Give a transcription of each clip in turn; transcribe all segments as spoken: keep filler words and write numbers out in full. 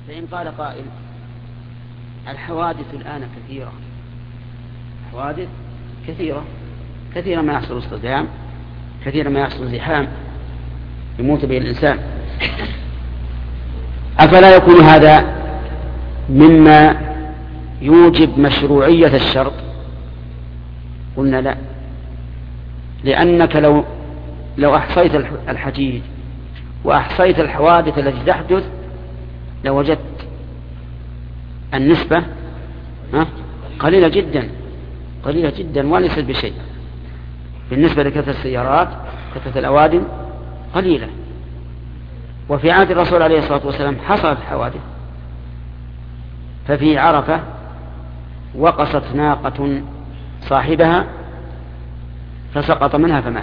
فإن قال قائل الحوادث الآن كثيرة، حوادث كثيرة كثيرا ما يحصل اصطدام، كثيرا ما يحصل زحام يموت به الإنسان، أفلا يكون هذا مما يوجب مشروعية الشرط؟ قلنا لا، لأنك لو لو أحصيت الحجيج وأحصيت الحوادث التي تحدث لوجدت النسبة قليلة جدا قليلة جدا وليست بشيء بالنسبة لكثرة السيارات، كثرة الأوادم قليلة. وفي عهد الرسول عليه الصلاة والسلام حصلت حوادث، ففي عرفة وقصت ناقة صاحبها فسقط منها فمات.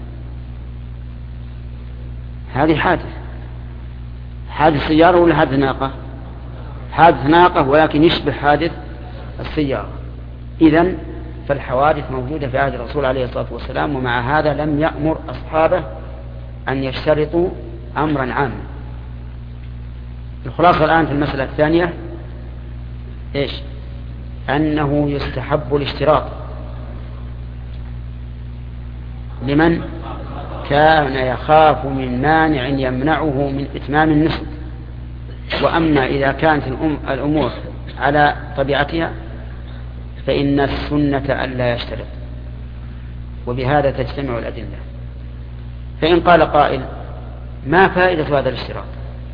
هذه حادث، حادث سيارة ولا حادث ناقة؟ حادث ناقة ولكن يشبه حادث السيارة. إذن فالحوادث موجودة في عهد الرسول عليه الصلاة والسلام، ومع هذا لم يأمر أصحابه أن يشترطوا أمرا عاما. الخلاصة الآن في المسألة الثانية إيش؟ أنه يستحب الاشتراط لمن كان يخاف من مانع يمنعه من إتمام النسك. وأما إذا كانت الأمور على طبيعتها فإن السنة ألا يشترط، وبهذا تجتمع الأدلة. فإن قال قائل ما فائدة هذا الاشتراط؟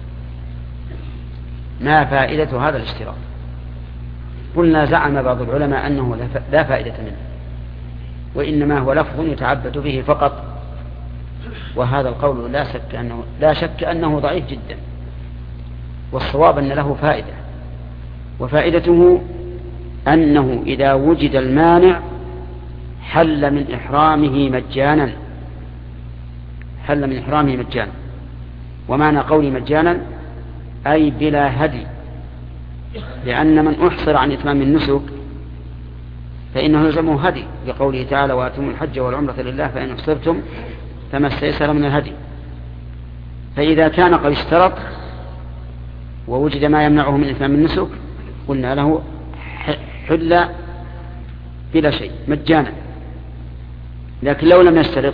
ما فائدة هذا الاشتراط؟ قلنا زعم بعض العلماء أنه لا فائدة منه، وإنما هو لفظ يتعبد به فقط، وهذا القول لا شك أنه, لا شك أنه ضعيف جدا، والصواب أن له فائدة، وفائدته أنه إذا وجد المانع حل من إحرامه مجانا، حل من إحرامه مجانا. ومعنى قولي مجانا أي بلا هدي، لأن من أحصر عن إتمام النسك فإنه يلزمه هدي، لقوله تعالى وأتموا الحج والعمرة لله فإن أحصرتم فما استيسر من الهدي. فإذا كان قد اشترط ووجد ما يمنعه من إتمام النسك قلنا له حل بلا شيء مجانا. لكن لو لم يشترط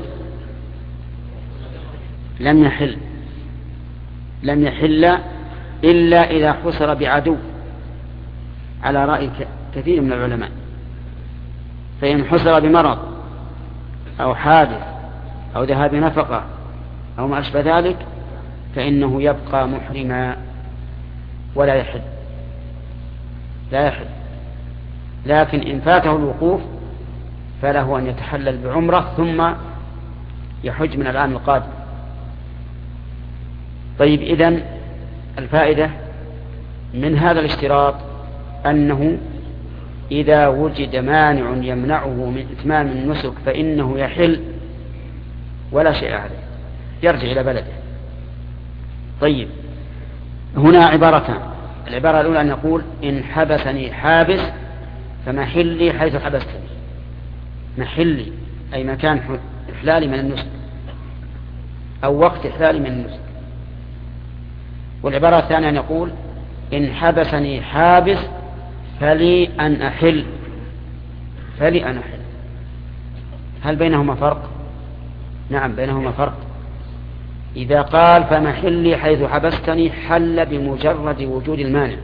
لم يحل لم يحل إلا إذا حصر بعدو على رأي كثير من العلماء. فإن حصر بمرض أو حادث أو ذهاب نفقة أو ما أشبه ذلك فإنه يبقى محرما ولا يحل لا يحل. لكن إن فاته الوقوف فله أن يتحلل بعمرة ثم يحج من العام القادم. طيب، إذن الفائدة من هذا الاشتراط أنه إذا وجد مانع يمنعه من إتمام النسك فإنه يحل ولا شيء عليه، يرجع إلى بلده. طيب، هنا عبارتان. العبارة الأولى أن يقول إن حبسني حابس فمحلي حيث حبستني. محلي أي مكان إحلالي من النسك أو وقت إحلالي من النسك. والعبارة الثانية أن يقول إن حبسني حابس فلي أن أحل فلي أن أحل. هل بينهما فرق؟ نعم بينهما فرق. إذا قال فمحلي حيث حبستني حل بمجرد وجود المانع.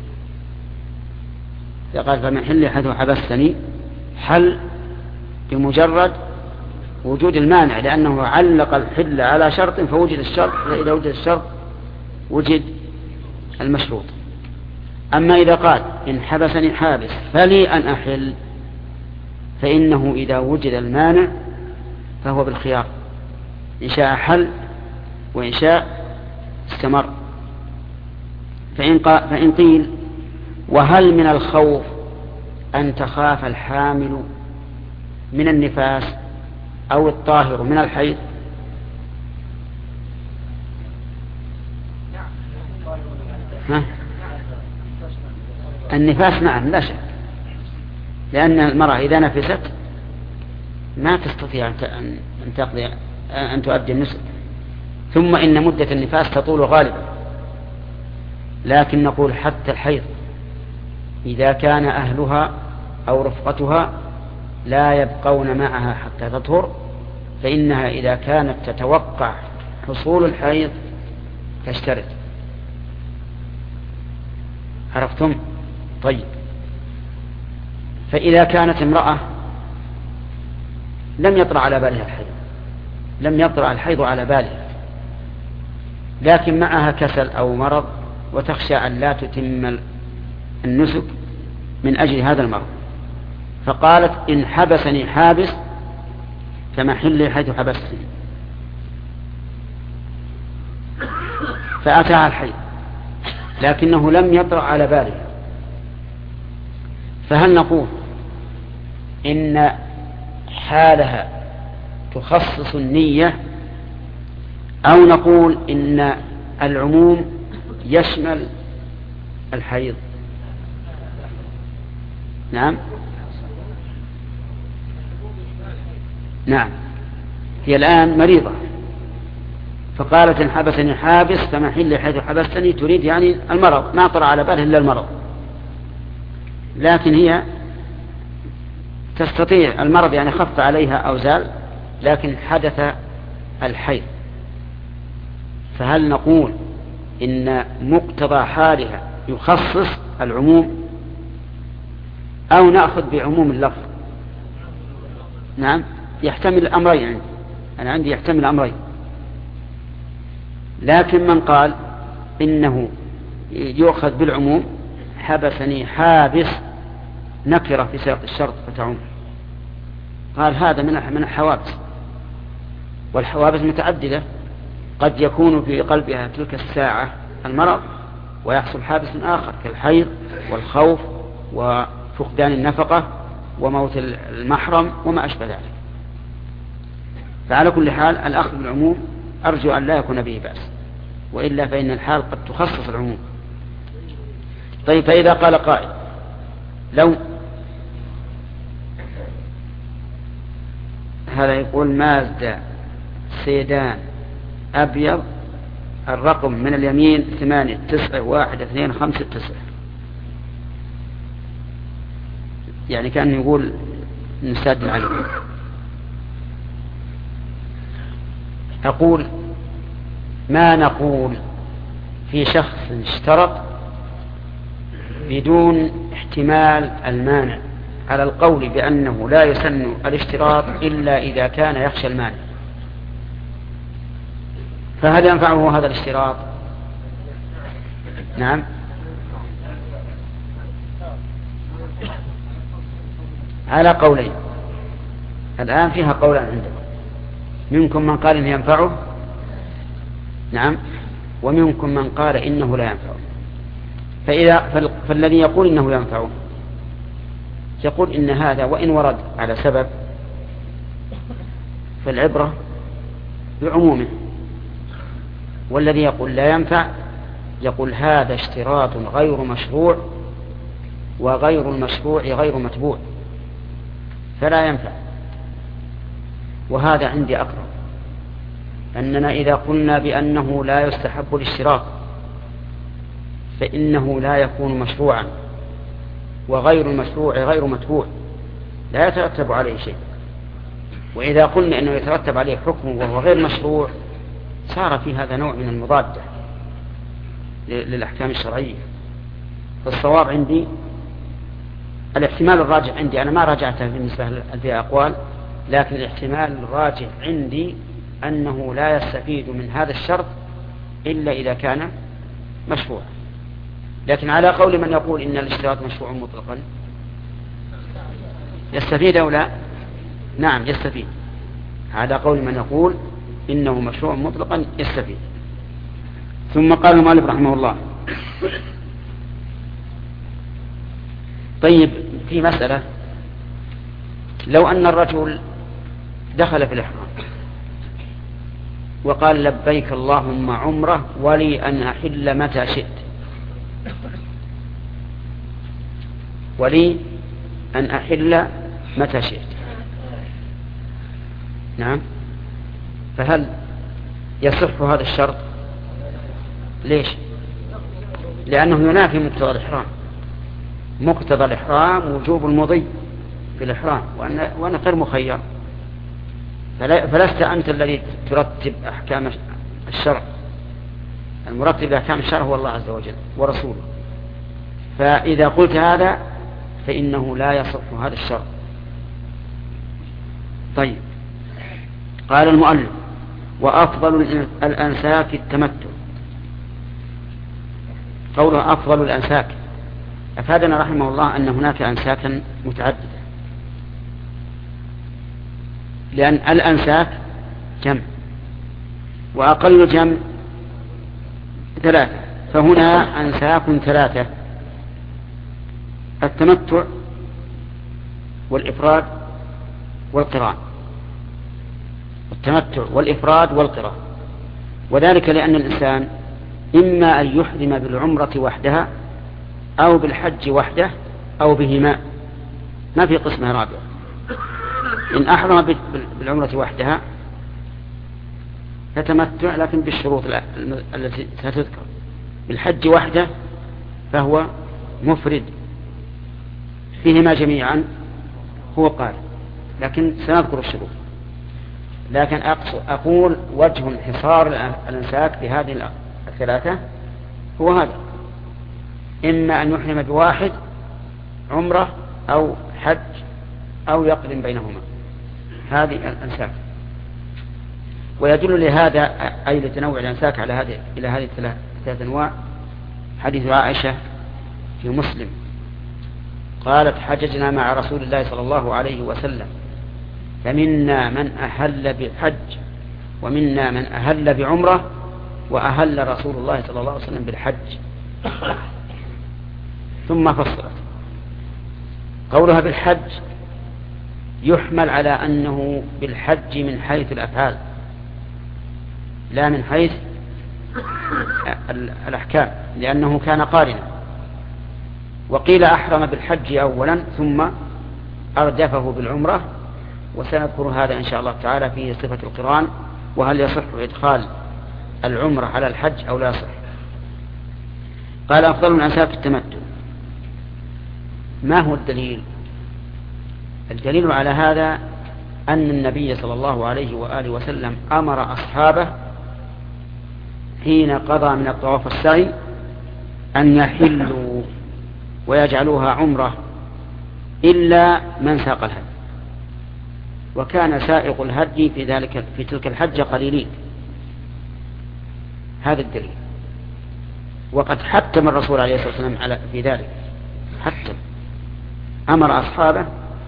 إذا قال فمحلي حيث حبستني حل بمجرد وجود المانع، لأنه علق الحل على شرط فوجد الشرط، فإذا وجد الشرط وجد المشروط. أما إذا قال إن حبسني حابس فلي أن أحل فإنه إذا وجد المانع فهو بالخيار، إن شاء حل وإن شاء استمر. فإن, فإن قيل وهل من الخوف أن تخاف الحامل من النفاس أو الطاهر من الحيض؟ ها؟ النفاس نعم لا شك، لأن المرأة إذا نفست ما تستطيع أن تقضي أن تؤدي النسك، ثم إن مدة النفاس تطول غالبا. لكن نقول حتى الحيض إذا كان أهلها أو رفقتها لا يبقون معها حتى تطهر، فإنها إذا كانت تتوقع حصول الحيض تشترط. عرفتم؟ طيب، فإذا كانت امرأة لم يطرأ على بالها الحيض، لم يطرأ الحيض على بالها، لكن معها كسل أو مرض وتخشى أن لا تتم النسك من أجل هذا المرض، فقالت إن حبسني حابس فمحلي حيث حبستني، فأتاها الحيض لكنه لم يطرأ على بالها، فهل نقول إن حالها تخصص النية، أو نقول إن العموم يشمل الحيض؟ نعم نعم هي الآن مريضة فقالت إن حبسني حابس فمحل حيث حبستني، تريد يعني المرض، ما طرأ على بالها إلا المرض، لكن هي تستطيع المرض يعني خف عليها أو زال، لكن حدث الحيض، فهل نقول إن مقتضى حالها يخصص العموم أو نأخذ بعموم اللفظ؟ نعم يحتمل الأمرين عندي، أنا عندي يحتمل الأمرين، لكن من قال إنه يؤخذ بالعموم حبسني حابس نكرة في سياق الشرط فتعم، قال هذا من الحوابس، والحوابس متعددة، قد يكون في قلبها تلك الساعة المرض ويحصل حابس آخر كالحيض والخوف وفقدان النفقة وموت المحرم وما أشبه ذلك. فعلى كل حال الأخذ بالعموم أرجو أن لا يكون به بأس، وإلا فإن الحال قد تخصص العموم. طيب، فإذا قال قائل لو هذا يقول مازدا سيدان أبيض الرقم من اليمين ثمانية تسعة واحد اثنين خمسة تسعة، يعني كان يقول نساد عليه. أقول ما نقول في شخص اشترط بدون احتمال المانع على القول بأنه لا يسن الاشتراط إلا إذا كان يخشى المانع، فهل ينفعه هذا الاشتراط؟ نعم على قولين، الآن فيها قولان عندكم، منكم من قال إنه ينفعه، نعم، ومنكم من قال إنه لا ينفعه. فإذا فالذي يقول إنه ينفعه يقول إن هذا وإن ورد على سبب فالعبرة بعمومه، والذي يقول لا ينفع يقول هذا اشتراط غير مشروع، وغير المشروع غير متبوع فلا ينفع. وهذا عندي أقرب، أننا إذا قلنا بأنه لا يستحب الاشتراط فإنه لا يكون مشروعا، وغير المشروع غير متبوع لا يترتب عليه شيء. وإذا قلنا أنه يترتب عليه حكم وهو غير مشروع صار في هذا نوع من المضادة للأحكام الشرعية. فالصواب عندي الاحتمال الراجح عندي، أنا ما راجعته بالنسبة لفيها أقوال، لكن الاحتمال الراجح عندي أنه لا يستفيد من هذا الشرط إلا إذا كان مشروع. لكن على قول من يقول إن الاشتراط مشروع مطلقا يستفيد أو لا؟ نعم يستفيد، على قول من يقول إنه مشروع مطلقا يستفيد. ثم قال المؤلف رحمه الله: طيب، في مسألة، لو أن الرجل دخل في الإحرام وقال لبيك اللهم عمره ولي أن أحل متى شئت، ولي أن أحل متى شئت، نعم، فهل يصح هذا الشرط؟ ليش؟ لأنه ينافي مقتضى الإحرام. مقتضى الإحرام وجوب المضي في الإحرام، وأنا, وأنا غير مخير، فلست أنت الذي ترتب أحكام الشرع، المرتب لأحكام الشرع هو الله عز وجل ورسوله. فإذا قلت هذا فإنه لا يصح هذا الشرع. طيب، قال المؤلف: وأفضل الأنساك التمتع. قوله أفضل الأنساك أفادنا رحمه الله أن هناك أنساكا متعددة، لأن الأنساك جمع، وأقل الجمع ثلاثة، فهنا أنساك ثلاثة: التمتع والإفراد والقران. التمتع والإفراد والقران، وذلك لأن الإنسان إما أن يحرم بالعمرة وحدها أو بالحج وحده أو بهما، ما في قسمة رابعة. إن أحرم بالعمرة وحدها فتمتع لكن بالشروط التي ستذكر، بالحج وحده فهو مفرد فيهما جميعا هو قال، لكن سنذكر الشروط. لكن أقول وجه انحصار الأنساك بهذه الثلاثة هو هذا: إما أن يحرم بواحد عمرة أو حج أو يقرن بينهما، هذه الأنساك. ويدل لهذا أي لتنوع الأنساك على هذه إلى هذه الثلاث أنواع حديث عائشة في مسلم قالت: حججنا مع رسول الله صلى الله عليه وسلم فمنا من أهل بالحج ومنا من أهل بعمرة وأهل رسول الله صلى الله عليه وسلم بالحج. ثم فصلت قولها بالحج يحمل على أنه بالحج من حيث الأفعال لا من حيث الأحكام، لأنه كان قارنا. وقيل أحرم بالحج أولا ثم أردفه بالعمرة، وسنذكر هذا إن شاء الله تعالى في صفة القران، وهل يصح إدخال العمرة على الحج أو لا يصح. قال: أفضل الأنساك التمتع. ما هو الدليل؟ الدليل على هذا أن النبي صلى الله عليه وآله وسلم أمر أصحابه حين قضى من الطواف السعي أن يحلوا ويجعلوها عمرة إلا من ساق الهدي، وكان سائق الهدي في ذلك في تلك الحجة قليلين. هذا الدليل. وقد حتم الرسول عليه الصلاة والسلام على في ذلك، حتم أمر أصحابه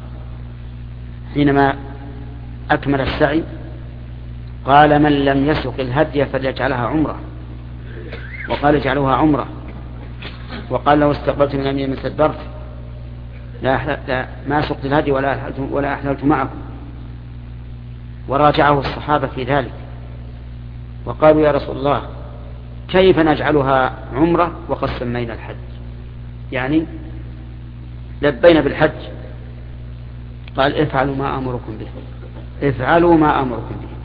حينما أكمل السعي قال: من لم يسق الهدي فليجعلها عمرة، وقال: اجعلوها عمرة. وقال: لو استقبلت من أمين استدبرت لا, لا ما سقت الهدي ولا أحللت, ولا أحللت معكم. وراجعه الصحابة في ذلك وقالوا: يا رسول الله كيف نجعلها عمرة وقد سمينا الحج؟ يعني لبينا بالحج. قال: افعلوا ما أمركم به، افعلوا ما أمركم به.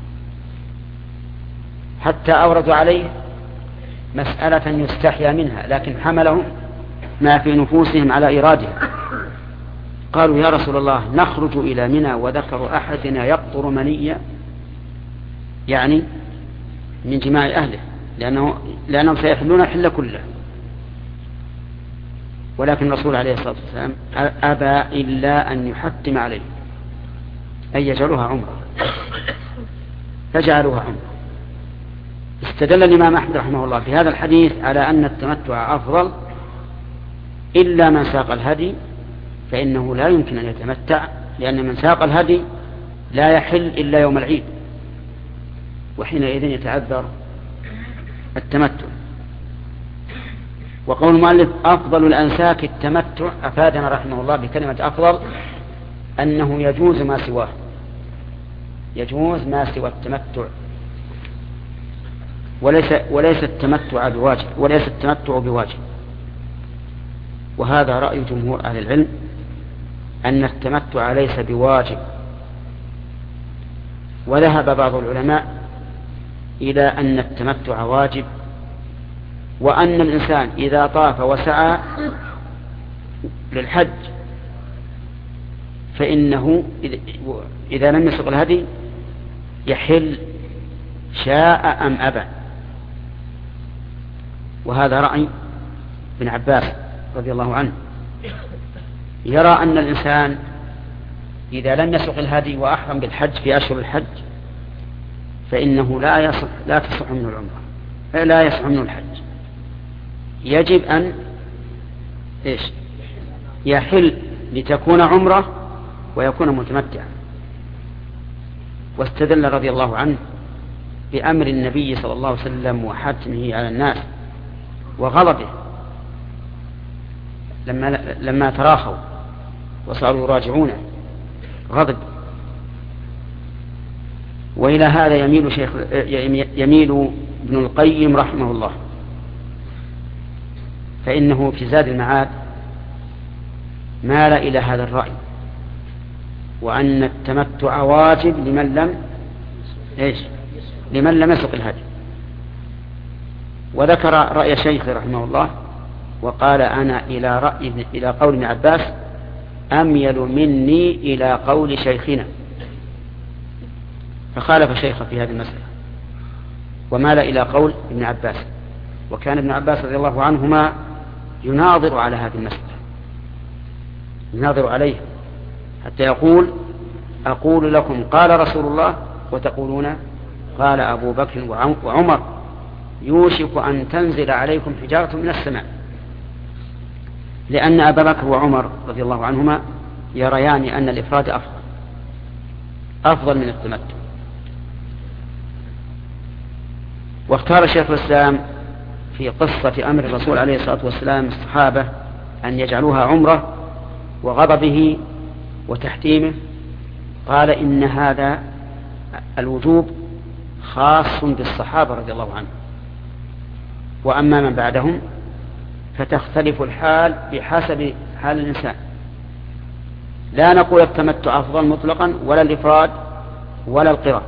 حتى أوردوا عليه مسألة يستحيا منها، لكن حملهم ما في نفوسهم على إيرادها. قالوا: يا رسول الله نخرج إلى منى وذكر أحدنا يقطر منيا، يعني من جماع أهله، لأنه لأنهم سيحلون الحل كله. ولكن الرسول عليه الصلاة والسلام أبى إلا أن يحتم عليه أن يجعلوها عمرة، فجعلوها عمرة. استدل الإمام أحمد رحمه الله في هذا الحديث على أن التمتع أفضل إلا من ساق الهدي، فإنه لا يمكن أن يتمتع، لأن من ساق الهدي لا يحل إلا يوم العيد، وحينئذ يتعذر التمتع. وقول المؤلف أفضل الأنساك التمتع أفادنا رحمه الله بكلمة أفضل أنه يجوز ما سواه، يجوز ما سوى التمتع، وليس وليس التمتع بواجب، وليس التمتع بواجب. وهذا رأي جمهور أهل العلم أن التمتع ليس بواجب. وذهب بعض العلماء إلى أن التمتع واجب وأن الإنسان إذا طاف وسعى للحج فإنه إذا لم يسق الهدي يحل شاء أم أبى. وهذا رأي ابن عباس رضي الله عنه، يرى أن الإنسان إذا لم يسق الهدي وأحرم بالحج في أشهر الحج فإنه لا يصح لا تصح منه العمرة، لا يصح منه الحج، يجب أن إيش يحل لتكون عمرة ويكون متمتعا. واستدل رضي الله عنه بأمر النبي صلى الله عليه وسلم وحتمه على الناس وغضبه لما لما تراخوا وصاروا يراجعونه غضب. وإلى هذا يميل شيخ يميل ابن القيم رحمه الله، فإنه في زاد المعاد مال إلى هذا الرأي، وأن التمتع واجب لمن لم إيش لمن لم يسق الهدي. وذكر رأي شيخ رحمه الله وقال أنا إلى رأي إلى قول ابن عباس أميل مني إلى قول شيخنا، فخالف شيخه في هذه المسألة ومال إلى قول ابن عباس. وكان ابن عباس رضي الله عنهما يناظر على هذه المسألة، يناظر عليه حتى يقول أقول لكم قال رسول الله وتقولون قال أبو بكر وعمر يوشك أن تنزل عليكم حجارة من السماء، لأن أبا بكر وعمر رضي الله عنهما يريان أن الإفراد أفضل أفضل من التمتع. واختار شيخ الإسلام في قصة أمر الرسول عليه الصلاة والسلام الصحابة أن يجعلوها عمرة وغضبه وتحتيمه، قال إن هذا الوجوب خاص بالصحابة رضي الله عنهم، وأما من بعدهم فتختلف الحال بحسب حال الإنسان. لا نقول التمتع أفضل مطلقا ولا الإفراد ولا القران.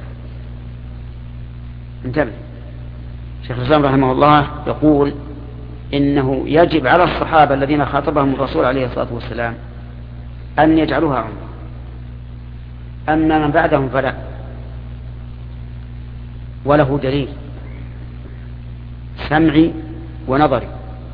انتبه، شيخ الإسلام رحمه الله يقول إنه يجب على الصحابة الذين خاطبهم الرسول عليه الصلاة والسلام أن يجعلوها عمرة، أما من بعدهم فلا. وله دليل سمعي ونظري.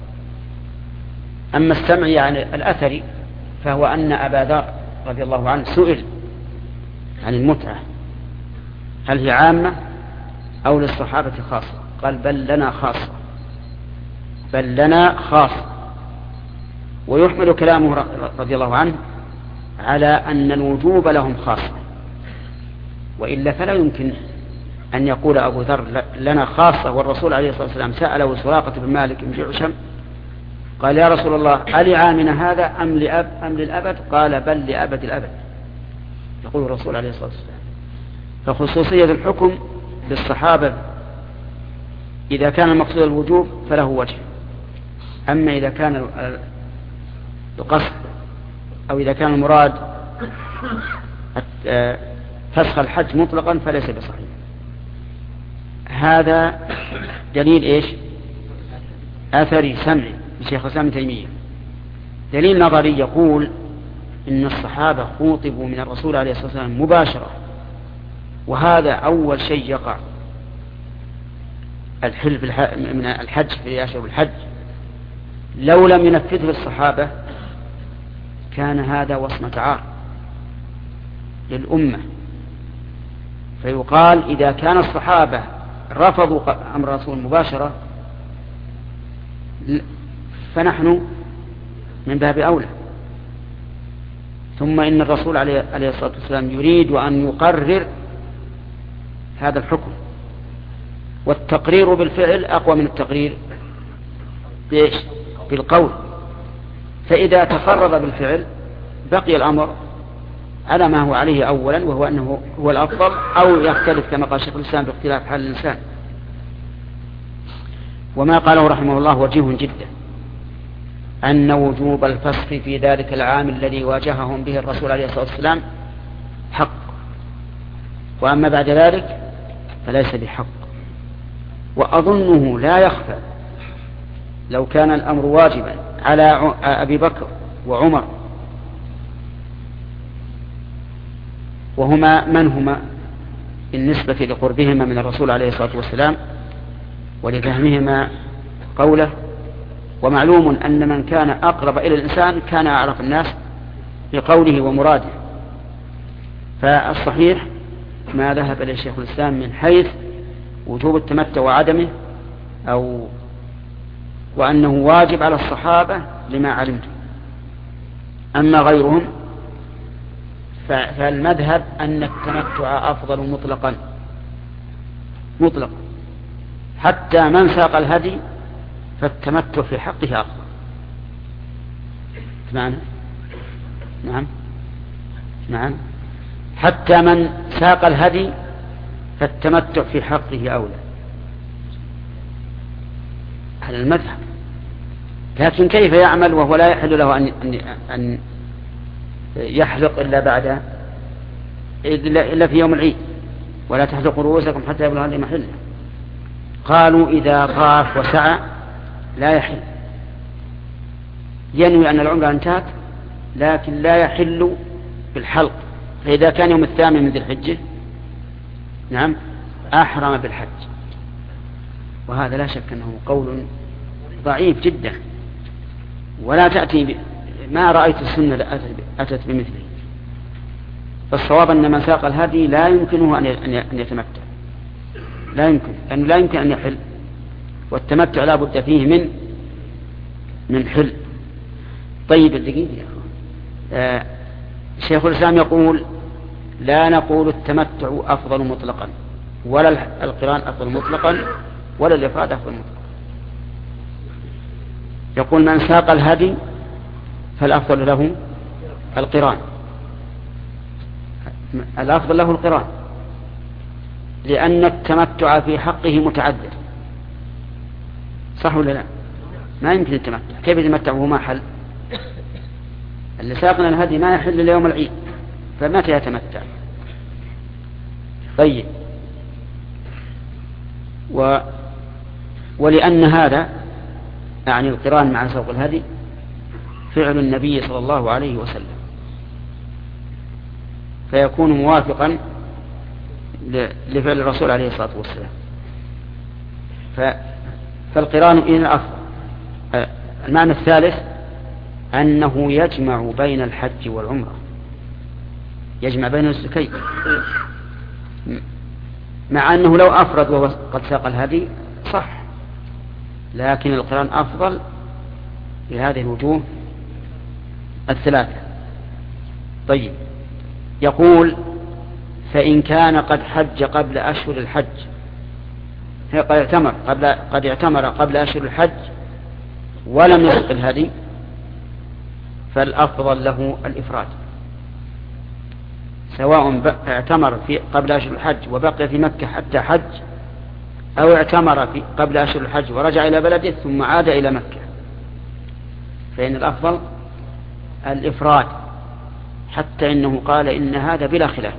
أما السمعي يعني الأثري فهو أن أبا ذر رضي الله عنه سئل عن المتعة هل هي عامة أو للصحابة خاصة، قال بل لنا خاصة بل لنا خاصة. ويحمل كلامه رضي الله عنه على أن الوجوب لهم خاصة، وإلا فلا يمكن أن يقول أبو ذر لنا خاصة والرسول عليه الصلاة والسلام سأله سراقة بن مالك بن جعشم قال يا رسول الله ألعامنا هذا أم لأب أم للأبد؟ قال بل لأبد الأبد، يقول الرسول عليه الصلاة والسلام. فخصوصية الحكم للصحابة إذا كان المقصود الوجوب فله وجه، أما إذا كان القصد أو إذا كان المراد فسخ الحج مطلقا فليس بصحيح. هذا دليل إيش أثري سمعي لشيخ الإسلام ابن تيمية. دليل نظري يقول إن الصحابة خوطبوا من الرسول عليه الصلاة والسلام مباشرة، وهذا أول شيء يقع الحل من الحج في أشهر الحج. لو لم ينفذه الصحابة كان هذا وصمة عار للأمة، فيقال إذا كان الصحابة رفضوا أمر الرسول مباشرة فنحن من باب أولى. ثم إن الرسول عليه الصلاة والسلام يريد أن يقرر هذا الحكم، والتقرير بالفعل أقوى من التقرير بإيش؟ بالقول. فإذا تقرر بالفعل بقي الأمر على ما هو عليه أولا، وهو أنه هو الأفضل، أو يختلف كما قال شيخ الإسلام باختلاف حال الإنسان. وما قاله رحمه الله وجيه جدا أن وجوب الفسخ في ذلك العام الذي واجههم به الرسول عليه الصلاة والسلام حق، وأما بعد ذلك فليس بحق. وأظنه لا يخفى لو كان الأمر واجبا على أبي بكر وعمر، وهما من هما بالنسبة لقربهما من الرسول عليه الصلاة والسلام ولفهمهما قوله، ومعلوم أن من كان أقرب إلى الإنسان كان أعرف الناس بقوله ومراده. فالصحيح ما ذهب إليه شيخ الإسلام من حيث وجوب التمتع وعدمه، أو وأنه واجب على الصحابة لما علمت. أما غيرهم فالمذهب أن التمتع أفضل مطلقا مطلقا حتى من ساق الهدي فالتمتع في حقه أفضل. نعم نعم نعم حتى من ساق الهدي فالتمتع في حقه أولى على المذهب. لكن كيف يعمل وهو لا يحل له أن, أن, أن يحلق إلا بعد إلا في يوم العيد، ولا تحلقوا رؤوسكم حتى يبلغ الهدي محله. قالوا إذا طاف وسعى لا يحل، ينوي أن العمرة انتهت لكن لا يحل بالحلق. فإذا كان يوم الثامن من ذي الحجة نعم أحرم بالحج، وهذا لا شك أنه قول ضعيف جدا، ولا تأتي ب... ما رأيت السنة أتت بمثله. فالصواب أن من ساق الهدي لا يمكنه أن يتمتع، لا يمكن، لأنه لا يمكن أن يحل، والتمتع لا بد فيه من من حل. طيب الدقيقة يا أخوان، آه شيخ الإسلام يقول لا نقول التمتع أفضل مطلقا، ولا القران أفضل مطلقا، ولا الإفراد أفضل مطلقا. يقول من ساق الهدي فالأفضل له القران، الأفضل له القران، لأن التمتع في حقه متعدد. صح ولا لا؟ ما يمكن التمتع، كيف يتمتع وهو ما حل؟ اللي ساقنا الهدي ما يحل ليوم العيد، فمتى يتمتع؟ طيب و... ولأن هذا يعني القران مع سوق الهدي فعل النبي صلى الله عليه وسلم، فيكون موافقا لفعل الرسول عليه الصلاة والسلام. ف... فالقران إذن أفضل. المعنى الثالث أنه يجمع بين الحج والعمرة، يجمع بين النسكين، مع أنه لو أفرد وهو قد ساق الهدي صح، لكن القران أفضل بهذه الوجوه الثلاثة. طيب يقول فإن كان قد حج قبل أشهر الحج، قد اعتمر قبل قد اعتمر قبل أشهر الحج ولم يسق الهدي فالأفضل له الإفراد، سواء اعتمر في قبل أشهر الحج وبقي في مكة حتى حج، أو اعتمر في قبل أشهر الحج ورجع إلى بلده ثم عاد إلى مكة، فإن الأفضل الإفراد، حتى إنه قال إن هذا بلا خلاف،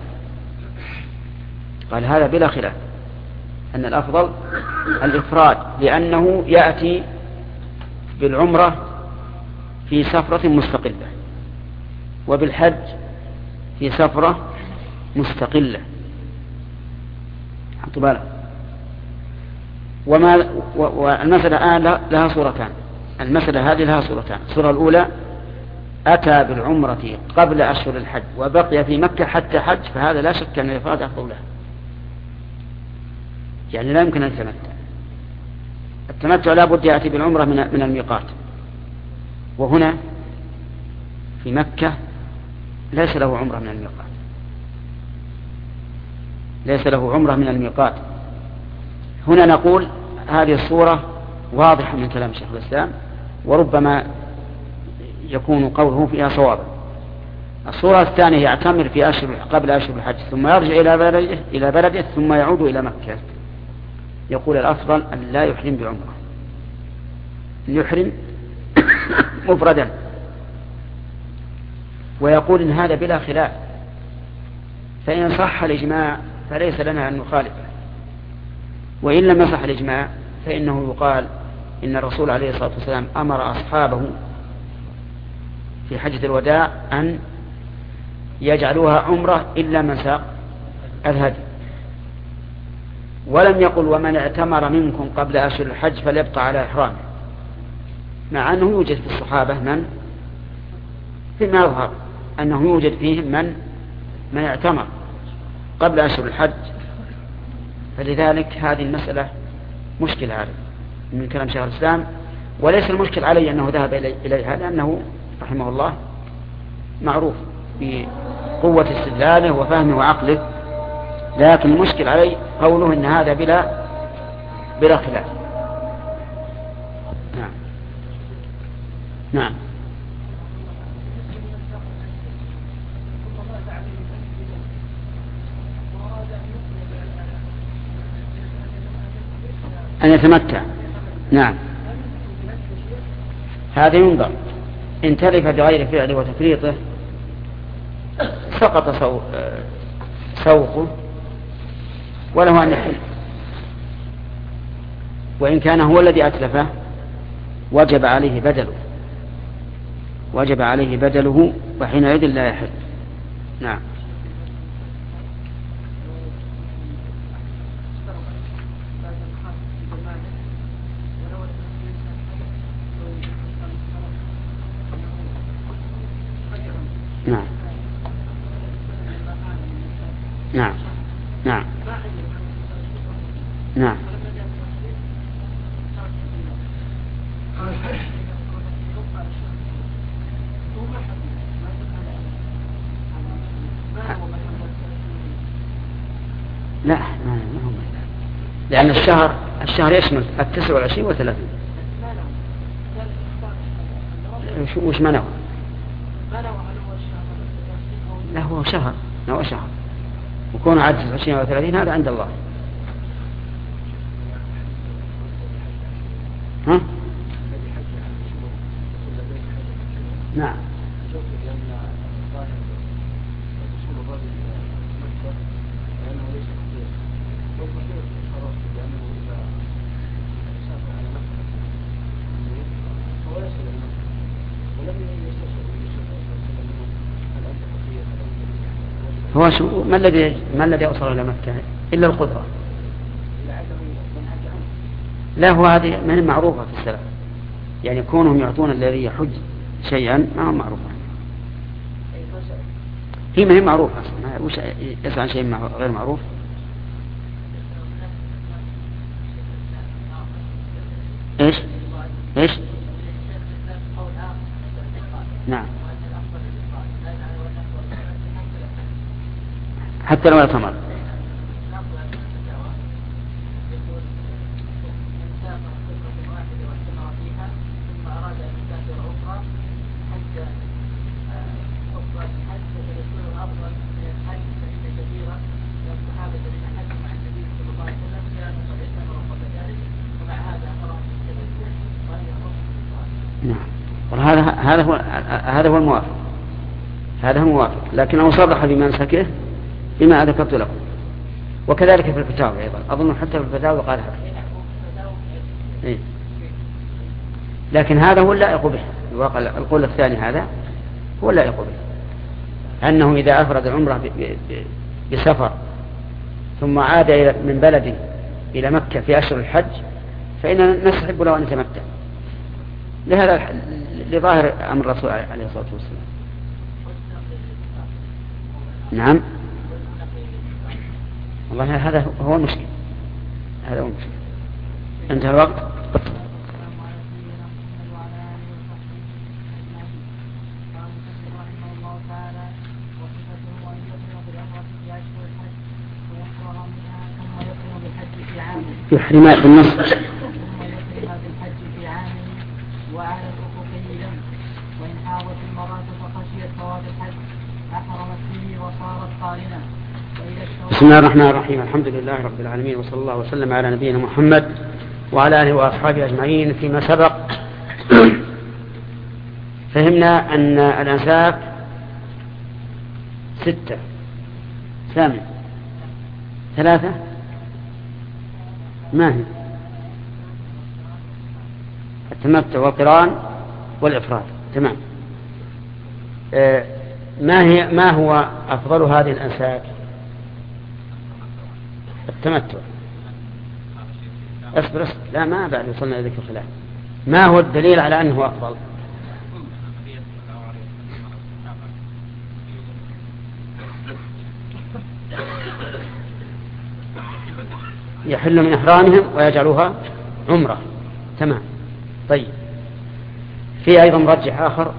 قال هذا بلا خلاف أن الأفضل الإفراد، لأنه يأتي بالعمرة في سفرة مستقلة وبالحج في سفرة مستقلة. حطوا بالك. وما والمسألة آن لها صورتان، المسألة هذه لها صورتان. الصورة الأولى أتى بالعمرة قبل أشهر الحج وبقي في مكة حتى حج، فهذا لا شك أن الإفراد أفضل له، يعني لا يمكن أن يتمتع. التمتع لا بد يأتي بالعمرة من من الميقات، وهنا في مكة ليس له عمرة من الميقات، ليس له عمرة من الميقات. هنا نقول هذه الصورة واضحة من كلام شيخ الإسلام، وربما يكون قوله فيها صوابا. الصورة الثانية يعتمر في أشهر قبل أشهر الحج ثم يرجع إلى بلده إلى بلده ثم يعود إلى مكة. يقول الأفضل أن لا يحرم بعمرة، يحرم مفردا، ويقول إن هذا بلا خلاف، فإن صح الإجماع فليس لنا أن نخالفه، وإن لم يصح الإجماع فإنه يقال إن الرسول عليه الصلاة والسلام أمر أصحابه في حجة الوداع أن يجعلوها عمرة إلا من ساق الهدي، ولم يقل ومن اعتمر منكم قبل أشهر الحج فليبقى على إحرامه، مع أنه يوجد في الصحابة من فيما يظهر أنه يوجد فيهم من من اعتمر قبل أشهر الحج. فلذلك هذه المسألة مشكلة علي من كلام شيخ الإسلام، وليس المشكل علي أنه ذهب إليها لأنه رحمه الله معروف بقوة استدلاله وفهمه وعقله، لكن المشكل علي قوله إن هذا بلا بلا خلاف. نعم نعم أن يتمتع. نعم هذا ينظر، إن تلف بغير فعله وتفريطه سقط سوقه وله أن يحل، وإن كان هو الذي أتلفه وجب عليه بدله وجب عليه بدله وحينئذ لا يحل. نعم نعم نعم نعم نعم لا ما هو، لأن الشهر الشهر يشمل التسع والعشرين والثلاثين. وش منه؟ لا هو شهر هو شهر وكون عدد عشرين وثلاثين هذا عند الله. ها؟ نعم هو شو ما الذي ما الذي أوصل إلى مكة إلا القدرة؟ لا هو هذه ما هي معروفة في السلف، يعني كونهم يعطون الذي يحج شيئا ما هو معروف، هي ما هي معروفة. وش يسعى عن شيء غير معروف؟ إيش إيش نعم حتى لو يتمر. نعم وهذا هذا هو هذا هو الموافق، هذا هو الموافق، لكنه صرح بمنسكه بما ذكرت لكم. وكذلك في الفتاوى أيضا، أظن حتى في الفتاوى قال هذا. إيه؟ لكن هذا هو اللائق به، الواقع القول الثاني هذا هو اللائق به، أنه إذا أفرد العمرة بسفر ثم عاد من بلده إلى مكة في أشهر الحج فإننا نسحب له أن يتمتع، لهذا لظاهر أمر الرسول عليه الصلاة والسلام. نعم والله هذا هو المشكل، هذا هو المشكل. انتهى الوقت. يحرم بالنص وعلى الأفق دم، وإن حاضت المرأة فخشيت فوات الحج أحرمت فيه وصارت قارنة. بسم الله الرحمن الرحيم، الحمد لله رب العالمين، وصلى الله وسلم على نبينا محمد وعلى آله وأصحابه أجمعين. فيما سبق فهمنا أن الأنساب ستة، ثامن ثلاثة ما هي التمتع والقران والإفراد. تمام. آه ما هي ما هو أفضل هذه الأنساك؟ التمتع. اصبر اصبر لا ما بعد وصلنا إلى ذكر الخلاف. ما هو الدليل على أنه أفضل؟ يحل من إحرامهم ويجعلوها عمرة. تمام. طيب في أيضا مرجح آخر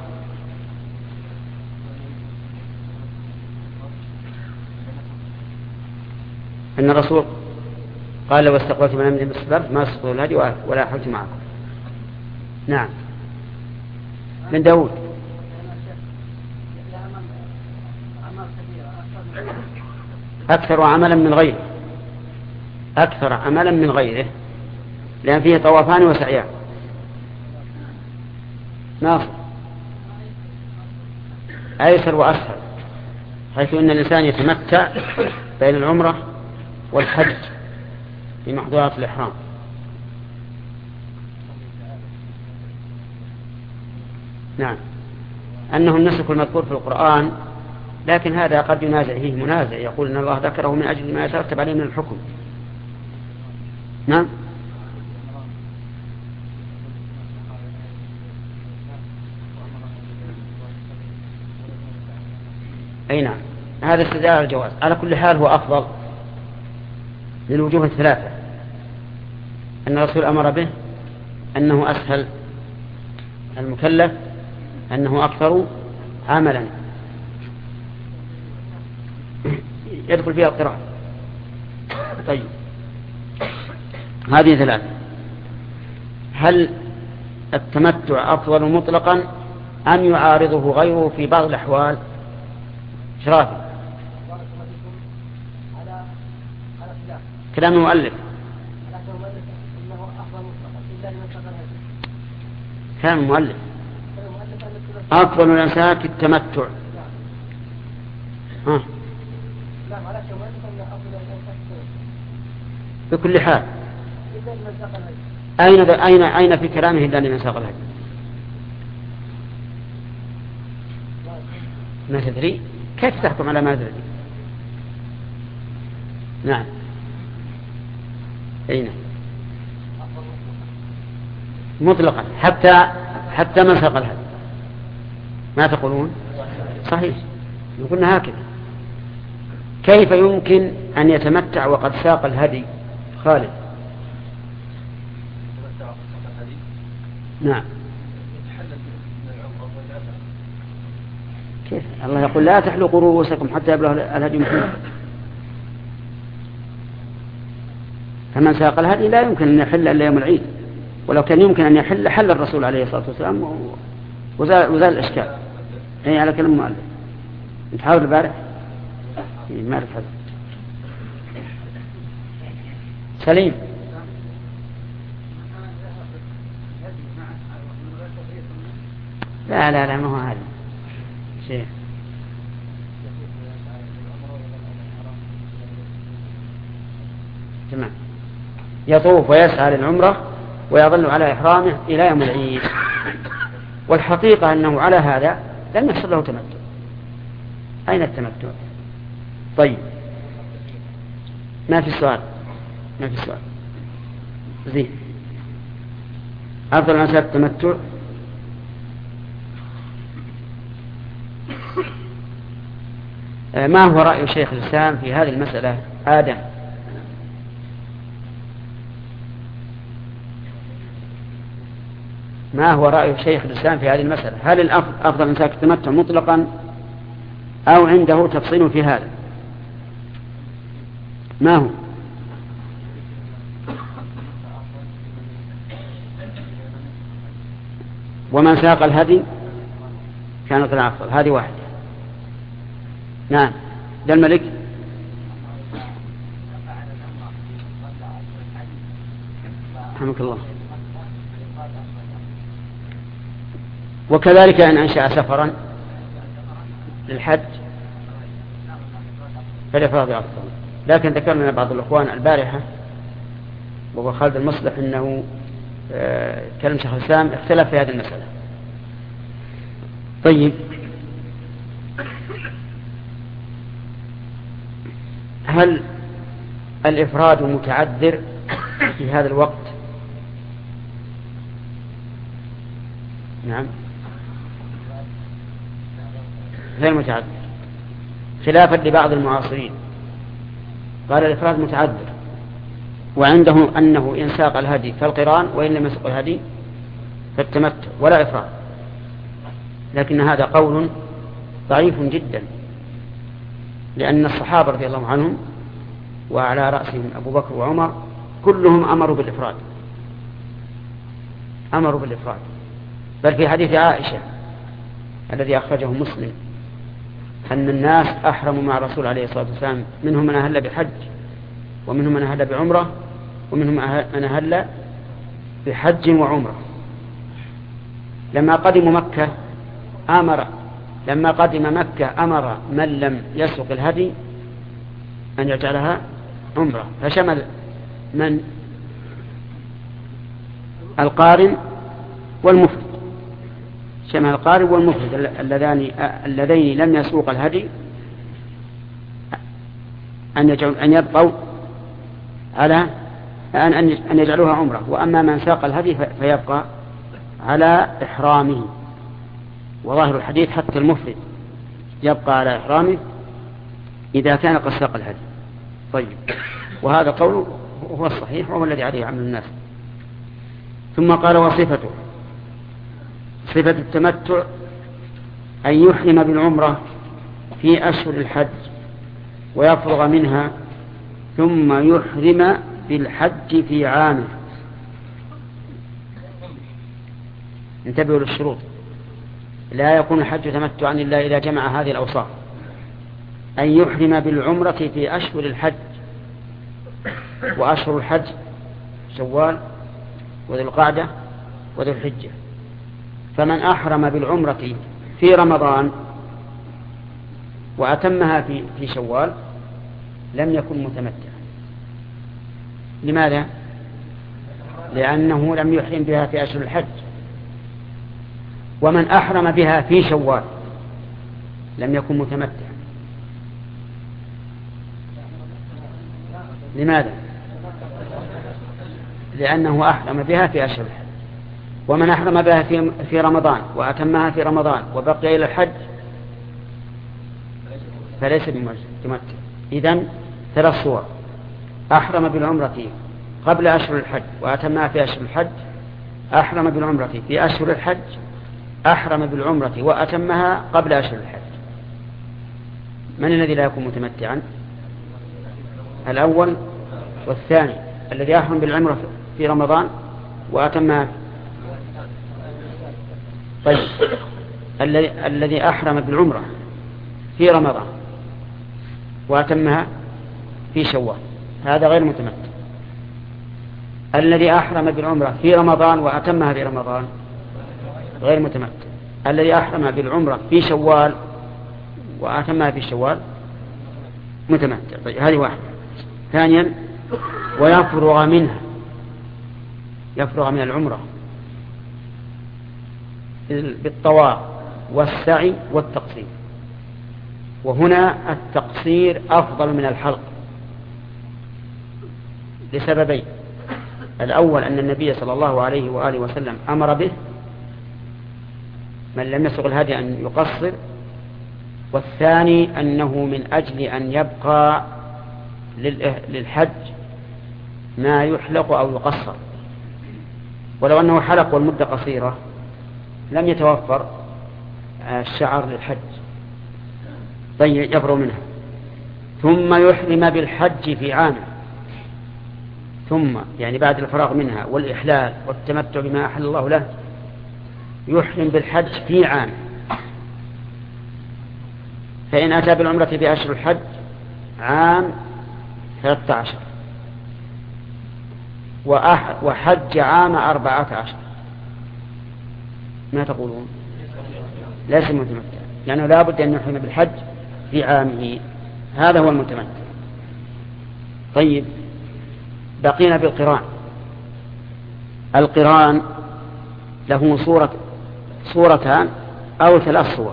أن الرسول قال لو استقبلت من أمري باستدبرت ما استقبلوا الهدي ولا حلت معكم. نعم. من داود. أكثر عملا من غيره أكثر عملا من غيره لأن فيه طوافان وسعيان. ناصر. أيسر وأسهل حيث أن الإنسان يتمتع بين العمرة والحج في محظورات الإحرام. نعم. أنه النسك المذكور في القرآن، لكن هذا قد ينازع فيه منازع يقول أن الله ذكره من أجل ما يترتب عليه من الحكم. نعم. أي نعم. هذا استدلال الجواز. على كل حال هو أفضل للوجوه الثلاثة. أن الرسول أمر به، أنه أسهل المكلف، أنه أكثر عملا يدخل فيها القراءة. طيب هذه ثلاثة. هل التمتع أفضل مطلقا أم يعارضه غيره في بعض الأحوال؟ شرافي. كلام المؤلف. كلام المؤلف أفضل الأنساك التمتع. ها. بكل حال أين أين أين في كلامه إلا لمن ساق الهدي؟ ما تدري كيف تحكم على ما تدري؟ نعم. أين مطلقا حتى حتى من ساق الهدي. ما تقولون؟ صحيح. قلنا هكذا. كيف يمكن أن يتمتع وقد ساق الهدي؟ خالد. نعم. كيف؟ الله يقول لا تحلقوا رؤوسكم حتى يبلغ الهدي محله. فمن ساق الهدي لا يمكن أن يحل إلا يوم العيد، ولو كان يمكن أن يحل حل الرسول عليه الصلاة والسلام وزال, وزال الإشكال. أي على كلام المؤلف. أنت حاول البارح ما أعرف هذا. سليم. لا لا لا ما هو هذا شيء. تمام. يطوف ويسعى للعمرة ويظل على إحرامه إلى يوم العيد. والحقيقة أنه على هذا لم يحصل له تمتع. أين التمتع؟ طيب ما في سؤال ما في سؤال زين. أفضل أنساب التمتع ما هو رأي شيخ الإسلام في هذه المسألة؟ آدم. ما هو رأي شيخ الإسلام في هذه المسألة؟ هل الأفضل أنساب التمتع مطلقا أو عنده تفصيل في هذا؟ ما هو؟ ومن ساق الهدي كانت الأفضل. هذه واحدة. نعم. ده الملك. رحمك الله. وكذلك أن أنشأ سفرا للحج فالإفراد أفضل. لكن ذكرنا بعض الأخوان البارحة وهو خالد المصلح أنه كلام شيخ الإسلام اختلف في هذه المسألة. طيب، هل الإفراد متعذر في هذا الوقت؟ نعم، غير متعذر، خلافا لبعض المعاصرين قال الإفراد متعذر، وعنده أنه إن ساق الهدي فالقران، وإن لم يسق الهدي فالتمتع ولا إفراد. لكن هذا قول ضعيف جدا، لأن الصحابة رضي الله عنهم وعلى رأسهم أبو بكر وعمر كلهم أمروا بالإفراد، أمروا بالإفراد. بل في حديث عائشة الذي أخرجه مسلم أن الناس أحرموا مع الرسول عليه الصلاة والسلام، منهم من أهل بحج، ومنهم من أهل بعمرة، ومنهم من أهل بحج وعمرة. لما قدموا مكة أمر لما قدم مكة أمر من لم يسق الهدي أن يجعلها عمرة، فشمل من القارن والمفرد، شمل القارن والمفرد اللذان اللذين لم يسوق الهدي أن يجعل أن يبقوا على أن أن يجعلوها عمرة، وأما من ساق الهدي فيبقى على إحرامه. وظاهر الحديث حتى المفرد يبقى على إحرامه إذا كان قد ساق الهدي. طيب، وهذا قول هو الصحيح وهو الذي عليه عمل الناس. ثم قال وصفته، صفة التمتع أن يحرم بالعمرة في أشهر الحج ويفرغ منها، ثم يحرم بالحج في عامه. انتبهوا للشروط، لا يكون الحج تمتعا إلا إذا جمع هذه الأوصاف: أن يحرم بالعمرة في أشهر الحج، وأشهر الحج شوال وذي القعدة وذي الحجة. فمن أحرم بالعمرة في رمضان وأتمها في في شوال لم يكن متمتعا. لماذا؟ لأنه لم يحرم بها في أشهر الحج. ومن أحرم بها في شوال لم يكن متمتعا. لماذا؟ لأنه أحرم بها في أشهر الحج. ومن أحرم بها في في رمضان وأتمها في رمضان وبقي إلى الحج فليس بمتمتع. إذن ثلاث صور: أحرم بالعمرة قبل أشهر الحج وأتمها في أشهر الحج، أحرم بالعمرة في أشهر الحج، أحرم بالعمرة وأتمها قبل أشهر الحج. من الذي لا يكون متمتعا؟ الأول والثاني، الذي أحرم بالعمرة في رمضان وأتمها. طيب، الذي أحرم بالعمرة في رمضان وأتمها في شوال هذا غير متمتع. الذي أحرم بالعمرة في رمضان وأتمها في رمضان غير متمتع. الذي أحرم بالعمرة في شوال وأتمها في شوال متمتع. طيب، هذه واحدة. ثانيا، ويفرغ منها، يفرغ من العمرة بالطواف والسعي والتقصير. وهنا التقصير أفضل من الحلق لسببين: الأول أن النبي صلى الله عليه وآله وسلم أمر به، من لم يسق الهدي أن يقصر. والثاني أنه من أجل أن يبقى للحج ما يحلق أو يقصر، ولو أنه حلق والمدة قصيرة لم يتوفر الشعر للحج. طيب، يفرغ منها. ثم يحرم بالحج في عامه، ثم يعني بعد الفراغ منها والإحلال والتمتع بما أحل الله له يحرم بالحج في عامه. فإن أتى بالعمرة في أشهر الحج عام ثلاثة عشر وحج عام أربعة عشر، ما تقولون؟ ليس متمتع، لأنه لا بد أن يحرم بالحج في عامه، هذا هو المتمتع. طيب، بقينا بالقران. القران له صورة صورتان أو ثلاث صور.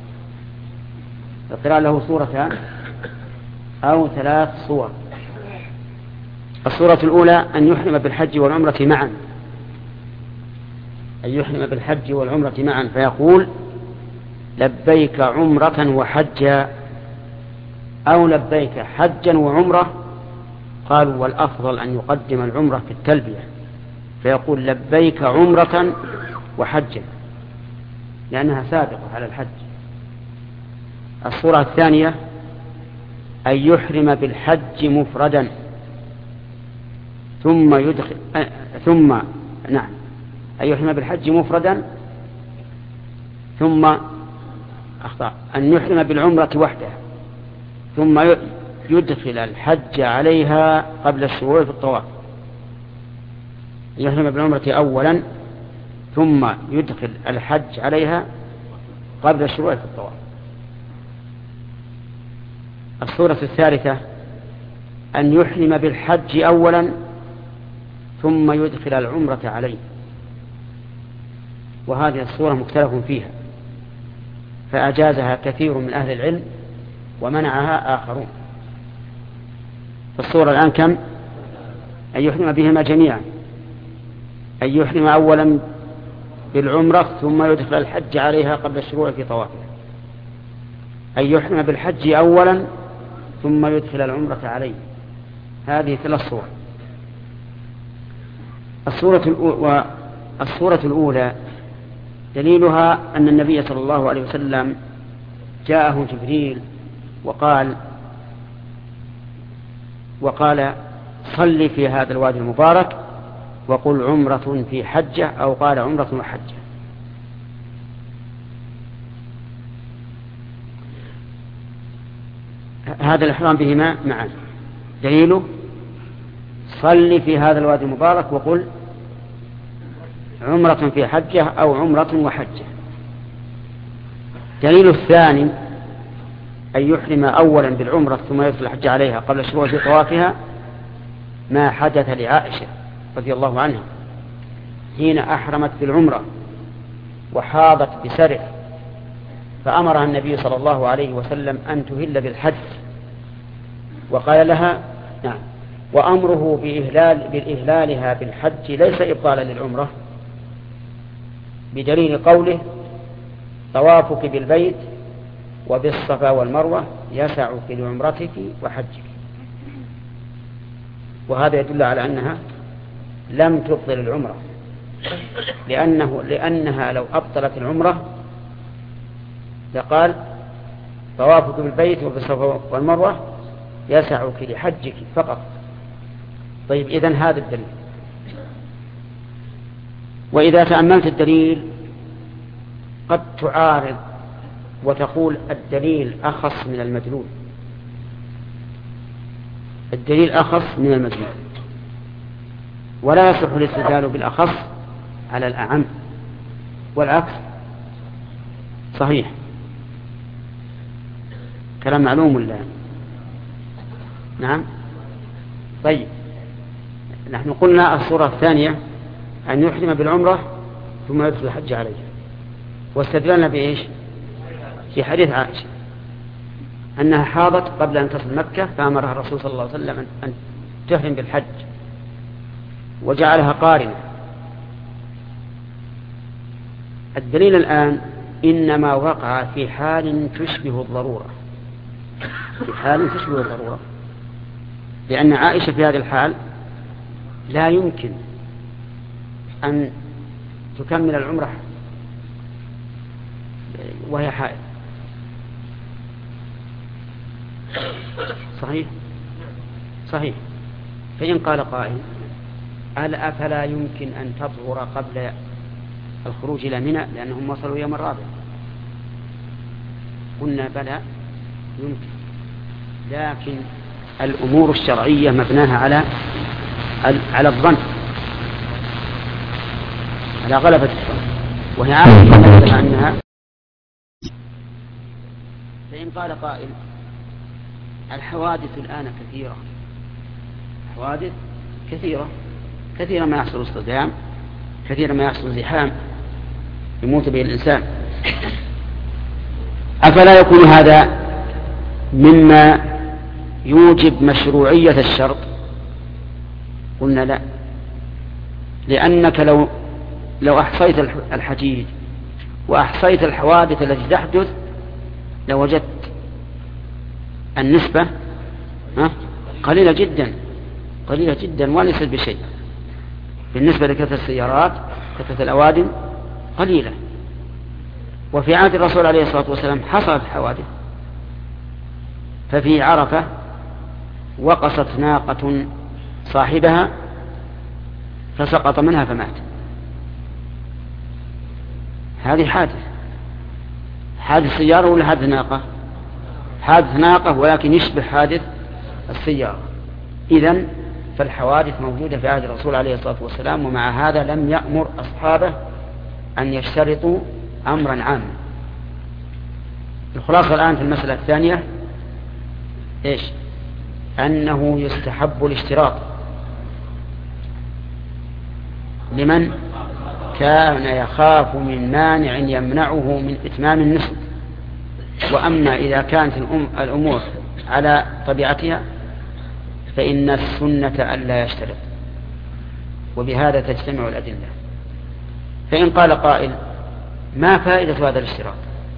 القران له صورتان أو ثلاث صور. الصورة الأولى أن يحرم بالحج والعمرة معا، أن يحرم بالحج والعمرة معا فيقول لبيك عمرة وحجا، أو لبيك حجا وعمرة. قالوا والأفضل أن يقدم العمرة في التلبية فيقول لبيك عمرة وحجا لأنها سابقة على الحج. الصورة الثانية أن يحرم بالحج مفردا ثم يدخل أه ثم نعم أن يحرم بالحج مفردا ثم أخطأ أن يحرم بالعمرة وحدها ثم يدخل الحج عليها قبل الشروع في الطواف. يحرم بالعمرة أولا ثم يدخل الحج عليها قبل الشروع في الطواف. الصورة الثالثة أن يحرم بالحج أولا ثم يدخل العمرة عليه، وهذه الصورة مختلف فيها فأجازها كثير من أهل العلم ومنعها آخرون. الصورة الآن كم؟ أن يحرم بهما جميعا، أن يحرم أولا بالعمرة ثم يدخل الحج عليها قبل الشروع في طوافها، أن يحرم بالحج أولا ثم يدخل العمرة عليه. هذه ثلاث صور. الصورة الأولى, الصورة الأولى دليلها أن النبي صلى الله عليه وسلم جاءه جبريل وقال وقال صل في هذا الوادي المبارك وقل عمرة في حجة، أو قال عمرة وحجة. هذا الإحرام بهما معا دليله صل في هذا الوادي المبارك وقل عمرة في حجة أو عمرة وحجة. دليل الثاني أن يحرم أولا بالعمرة ثم يدخل الحج عليها قبل الشروع في طوافها ما حدث لعائشة رضي الله عنها حين أحرمت بالعمرة وحاضت بسرع، فأمرها النبي صلى الله عليه وسلم أن تهل بالحج، وقال لها نعم وأمره بإهلال بإهلالها بالحج ليس إبطالا للعمرة بدليل قوله طوافك بالبيت وبالصفا والمروة يسعك لعمرتك وحجك. وهذا يدل على أنها لم تبطل العمرة، لأنه لأنها لو أبطلت العمرة لقال طوافك بالبيت وبالصفا والمروة يسعك لحجك فقط. طيب إذن هذا الدليل. وإذا تأملت الدليل قد تعارض وتقول الدليل أخص من المدلول، الدليل أخص من المدلول، ولا يصح الاستدلال بالأخص على الأعم، والعكس صحيح. كلام معلوم ولا نعم؟ طيب نحن قلنا الصورة الثانية أن يحرم بالعمرة ثم يدخل الحج عليه، واستدلنا بإيش؟ في حديث عائشة أنها حاضت قبل أن تصل مكة فأمرها الرسول صلى الله عليه وسلم أن تحرم بالحج وجعلها قارنة. الدليل الآن إنما وقع في حال تشبه الضرورة، في حال تشبه الضرورة، لأن عائشة في هذه الحال لا يمكن أن تكمل العمرة وهي حائض. صحيح صحيح. فإن قال قائل هل أفلا يمكن أن تطهر قبل الخروج إلى منى لأنهم وصلوا يوم الرابع؟ قلنا بلى يمكن، لكن الأمور الشرعية مبناها على على الظن، على غلبة الظن، وهي عارفة أنها. فإن قال قائل الحوادث الآن كثيرة، حوادث كثيرة كثيرا ما يحصل اصطدام كثيرا ما يحصل زحام يموت به الإنسان. أفلا يكون هذا مما يوجب مشروعية الشرط؟ قلنا لا، لأنك لو لو أحصيت الحجيج وأحصيت الحوادث التي تحدث لوجدت النسبة قليلة جدا قليلة جدا وليست بشيء بالنسبة لكثرة السيارات، كثرة الأوادم قليلة. وفي عهد الرسول عليه الصلاة والسلام حصلت حوادث، ففي عرفة وقصت ناقة صاحبها فسقط منها فمات. هذه حادث حادث سيارة ولا حادث ناقة؟ حادث ناقة ولكن يشبه حادث السيارة. إذن فالحوادث موجودة في عهد الرسول عليه الصلاة والسلام، ومع هذا لم يأمر أصحابه أن يشترطوا أمرا عاما. الخلاصة الآن في المسألة الثانية إيش؟ أنه يستحب الاشتراط لمن كان يخاف من مانع يمنعه من إتمام النسك. وأما إذا كانت الأمور على طبيعتها فإن السنة ألا يشترط، وبهذا تجتمع الأدلة. فإن قال قائل ما فائدة هذا الاشتراط؟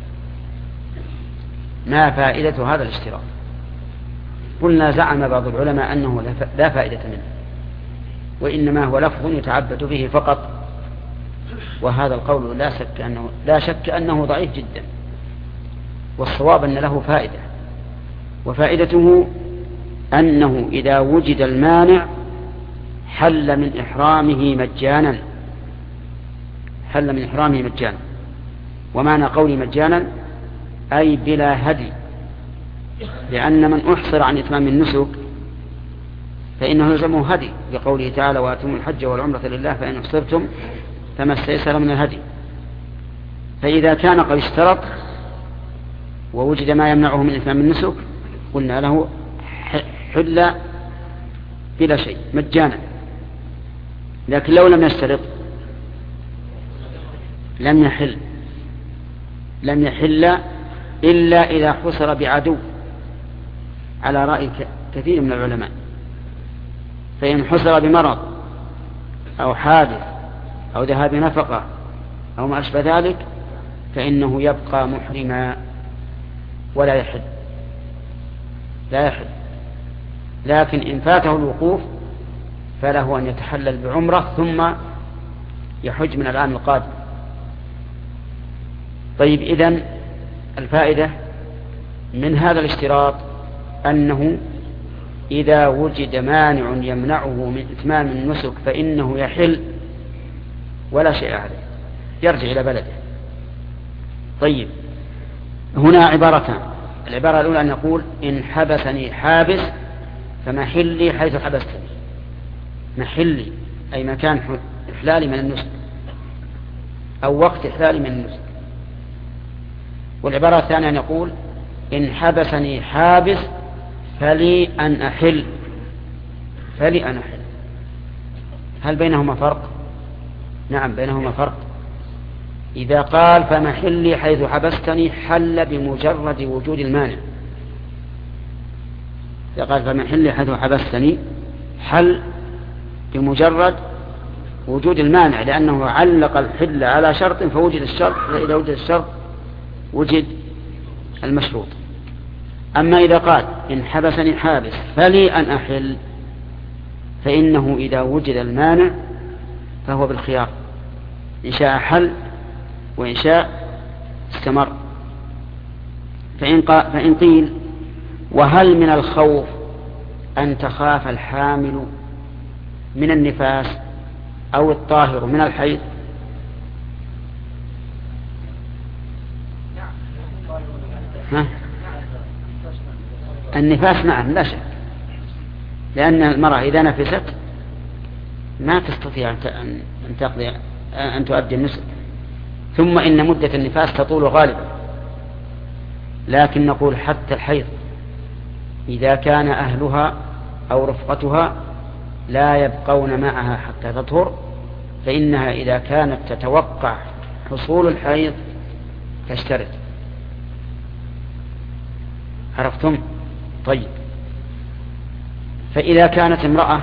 ما فائدة هذا الاشتراط؟ قلنا زعم بعض العلماء أنه لا فائدة منه، وإنما هو لفظ يتعبد به فقط، وهذا القول لا شك أنه, لا شك أنه ضعيف جدا، والصواب أن له فائدة. وفائدته أنه إذا وجد المانع حل من إحرامه مجانا حل من إحرامه مجانا ومعنى قولي مجانا أي بلا هدي، لأن من أحصر عن إتمام النسك فإنه يلزمه هدي، بقوله تعالى وأتموا الحج والعمرة لله فإن أحصرتم فما استيسر من الهدي. فإذا كان قد اشترط ووجد ما يمنعه من إتمام النسك قلنا له حل بلا شيء مجانا. لكن لو لم يشترط لم يحل لم يحل إلا إذا حصر بعدو على رأي كثير من العلماء. فإن حصر بمرض أو حادث أو ذهاب نفقة أو ما أشبه ذلك فإنه يبقى محرما ولا يحل لا يحل لكن إن فاته الوقوف فله أن يتحلل بعمرة ثم يحج من العام القادم. طيب، إذن الفائدة من هذا الاشتراط أنه إذا وجد مانع يمنعه من إتمام النسك فإنه يحل ولا شيء عليه، يرجع إلى بلده. طيب، هنا عبارتان. العبارة الأولى أن يقول إن حبسني حابس فمحلي حيث حبستني. محلي أي مكان إحلالي من النسك أو وقت إحلالي من النسك. والعبارة الثانية أن يقول إن حبسني حابس فلي أن أحل فلي أن أحل. هل بينهما فرق؟ نعم بينهما فرق. إذا قال فمحلي حيث حبستني حل بمجرد وجود المانع. إذا قال فمحلي حيث حبستني حل بمجرد وجود المانع، لأنه علق الحل على شرط فوجد الشرط، فإذا وجد الشرط وجد المشروط. أما إذا قال إن حبسني حابس فلي أن أحل فإنه إذا وجد المانع فهو بالخيار، إن شاء حل وإن شاء استمر. فإن, فإن قيل وهل من الخوف أن تخاف الحامل من النفاس أو الطاهر من الحيض؟ ها؟ النفاس نعم لا شك، لأن المرأة إذا نفست ما تستطيع أن تقضي أن تؤدي النسك، ثم إن مدة النفاس تطول غالبا. لكن نقول حتى الحيض إذا كان أهلها أو رفقتها لا يبقون معها حتى تطهر فإنها إذا كانت تتوقع حصول الحيض تشترط. عرفتم؟ طيب، فإذا كانت امرأة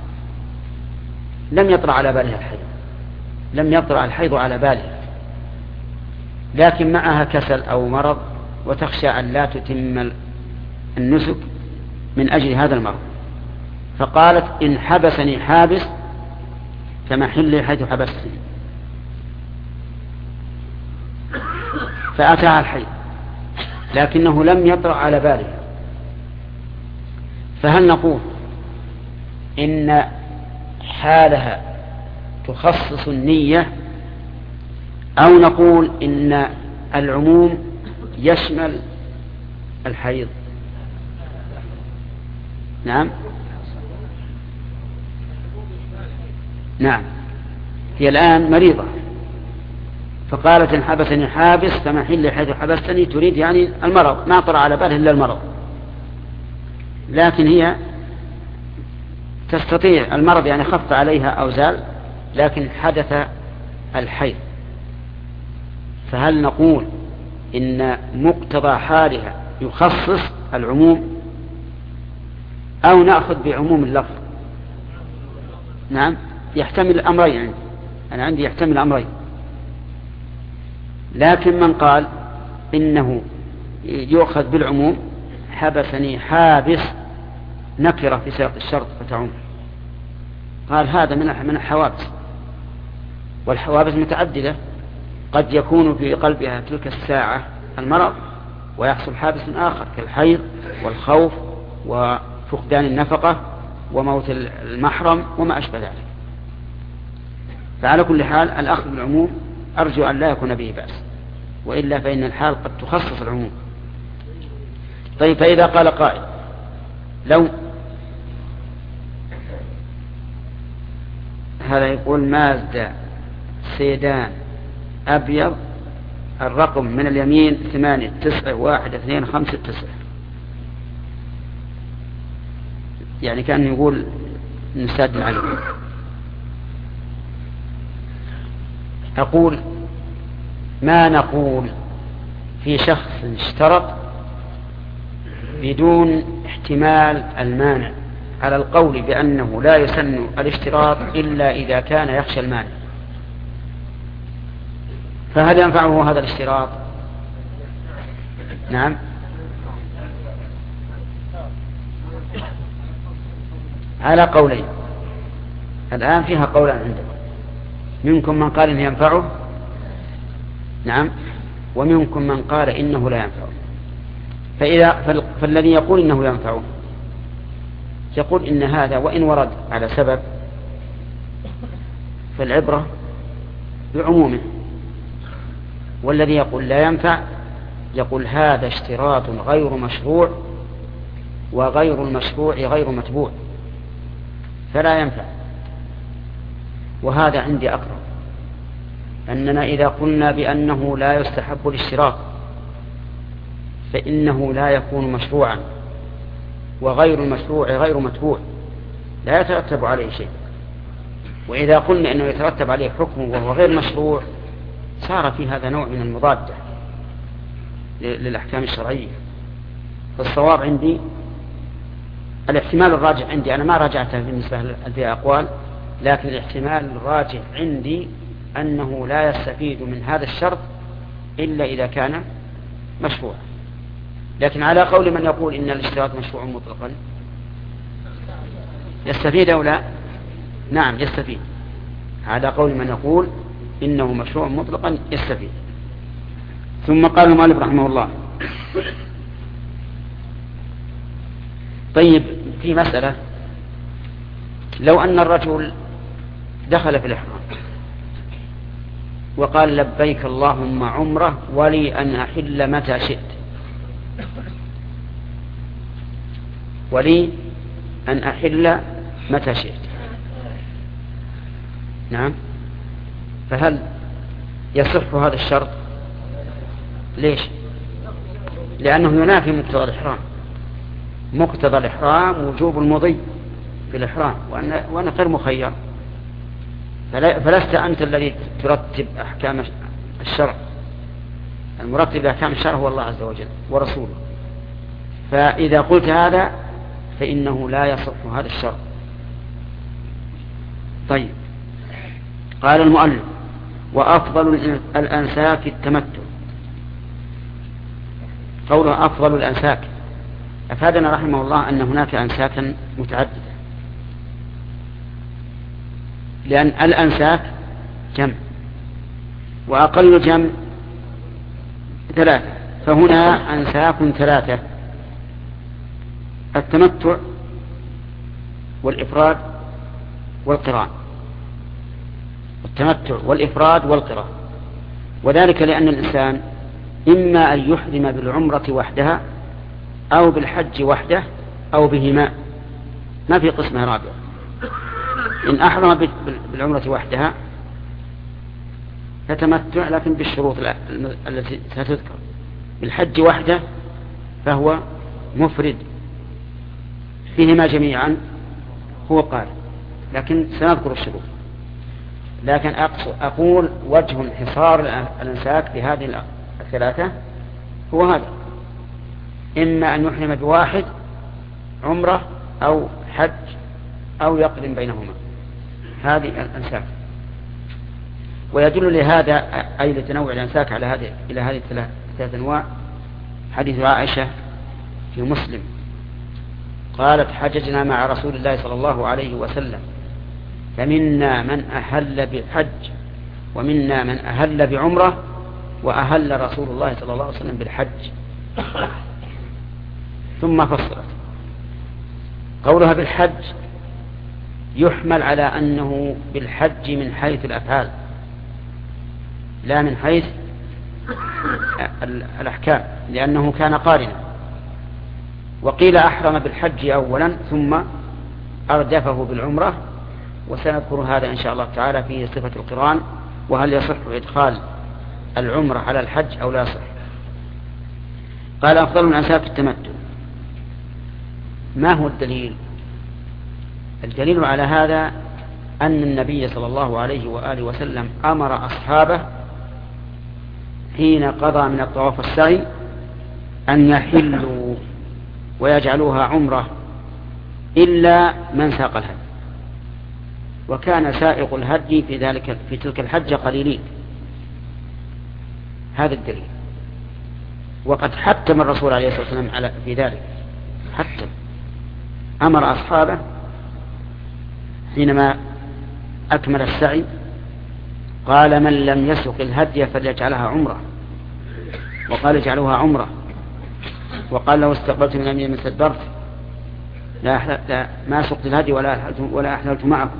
لم يطرأ على بالها الحيض، لم يطرأ الحيض على بالها، لكن معها كسل أو مرض وتخشى أن لا تتم النسك من أجل هذا المرض، فقالت إن حبسني حابس فمحلي حيث حبستني، فأتاها الحيض لكنه لم يطرأ على بالها، فهل نقول إن حالها تخصص النية، أو نقول إن العموم يشمل الحيض؟ نعم نعم هي الآن مريضة فقالت إن حبسني حابس فمحل حيث حبستني، تريد يعني المرض، ما طرأ على باله إلا المرض، لكن هي تستطيع المرض يعني خف عليها أو زال، لكن حدث الحيض، فهل نقول إن مقتضى حالها يخصص العموم أو نأخذ بعموم اللفظ؟ نعم يحتمل الأمرين عندي، أنا عندي يحتمل الأمرين، لكن من قال إنه يؤخذ بالعموم حبسني حابس نكرة في سياق الشرط فتعم، قال هذا من من الحوابس، والحوابس متعددة، قد يكون في قلبها تلك الساعة المرض ويحصل حابس آخر كالحيض والخوف وفقدان النفقة وموت المحرم وما أشبه ذلك. فعلى كل حال الأخذ بالعموم أرجو أن لا يكون به بأس، وإلا فإن الحال قد تخصص العموم. طيب، فإذا قال قائل لو هذا يقول مازدا سيدان أبيض الرقم من اليمين ثمانية تسعة واحد اثنين خمسة تسعة، يعني كان يقول نساد عليه. أقول ما نقول في شخص اشترط بدون احتمال المانع على القول بأنه لا يسن الاشتراط إلا إذا كان يخشى المانع، فهل ينفعه هذا الاشتراط؟ نعم على قولين، الآن فيها قولان عندكم، منكم من قال إنه ينفعه، نعم، ومنكم من قال إنه لا ينفعه. فإذا فالذي يقول إنه ينفعه يقول إن هذا وإن ورد على سبب فالعبرة بعمومه، والذي يقول لا ينفع يقول هذا اشتراط غير مشروع، وغير المشروع غير متبوع فلا ينفع. وهذا عندي أقرب، أننا إذا قلنا بأنه لا يستحب الاشتراط فإنه لا يكون مشروعا، وغير المشروع غير متبوع لا يترتب عليه شيء. وإذا قلنا أنه يترتب عليه حكم وهو غير مشروع صار في هذا نوع من المضادة للأحكام الشرعية. فالصواب عندي الاحتمال الراجح عندي، أنا ما راجعته بالنسبة للبيع أقوال، لكن الاحتمال الراجح عندي أنه لا يستفيد من هذا الشرط إلا إذا كان مشروع. لكن على قول من يقول إن الاشتراط مشروع مطلقا يستفيد أو لا؟ نعم يستفيد، على قول من يقول إنه مشروع مطلقا يستفيد. ثم قال المؤلف رحمه الله طيب، في مسألة، لو أن الرجل دخل في الإحرام وقال لبيك اللهم عمره ولي أن أحل متى شئت، ولي أن أحل متى شئت، نعم، فهل يصح هذا الشرط؟ ليش؟ لأنه ينافي مقتضى الإحرام. مقتضى الإحرام وجوب المضي في الإحرام، وأنا, وأنا غير مخير، فلست أنت الذي ترتب أحكام الشرع، المرتب لأحكام الشرع هو الله عز وجل ورسوله. فإذا قلت هذا فإنه لا يصح هذا الشرع. طيب، قال المؤلف: وأفضل الأنساك التمتع. قوله أفضل الأنساك أفادنا رحمه الله أن هناك أنساكا متعددة، لأن الأنساك جمع، وأقل جمع ثلاثة، فهنا أنساك ثلاثة: التمتع والإفراد والقران. التمتع والإفراد والقران، وذلك لأن الإنسان إما أن يحرم بالعمرة وحدها أو بالحج وحده أو بهما، ما في قسمة رابعة. إن أحرم بالعمرة وحدها فتمتع لكن بالشروط التي ستذكر، بالحج وحده فهو مفرد فيهما جميعا هو قال، لكن سنذكر الشروط. لكن أقول وجه انحصار الأنساك بهذه الثلاثة هو هذا: إما أن يحرم بواحد عمرة أو حج أو يقرن بينهما، هذه الأنساك. ويدل لهذا أي لتنوع الأنساك على هذه إلى هذه الثلاث أنواع حديث عائشة في مسلم قالت: حججنا مع رسول الله صلى الله عليه وسلم فمنا من أهل بالحج ومنا من أهل بعمرة وأهل رسول الله صلى الله عليه وسلم بالحج. ثم فصلت قولها بالحج يحمل على أنه بالحج من حيث الأفعال لا من حيث الأحكام، لأنه كان قارنا. وقيل أحرم بالحج أولا ثم أردفه بالعمرة، وسنذكر هذا إن شاء الله تعالى في صفة القران، وهل يصح إدخال العمرة على الحج أو لا يصح. قال: أفضل الأنساك التمتع. ما هو الدليل؟ الدليل على هذا أن النبي صلى الله عليه وآله وسلم أمر أصحابه حين قضى من الطواف والسعي أن يحلوا ويجعلوها عمرة إلا من ساق الهدي، وكان سائق الهدي في ذلك في تلك الحجة قليلين. هذا الدليل. وقد حتم الرسول عليه الصلاة والسلام على في ذلك، حتم أمر أصحابه حينما أكمل السعي قال: من لم يسق الهدي فليجعلها عمرة، وقال: اجعلوها عمرة. وقال: لو استقبلت من أمين مثل الدرس لا, لا ما سقت الهدي ولا أحللت, ولا أحللت معكم.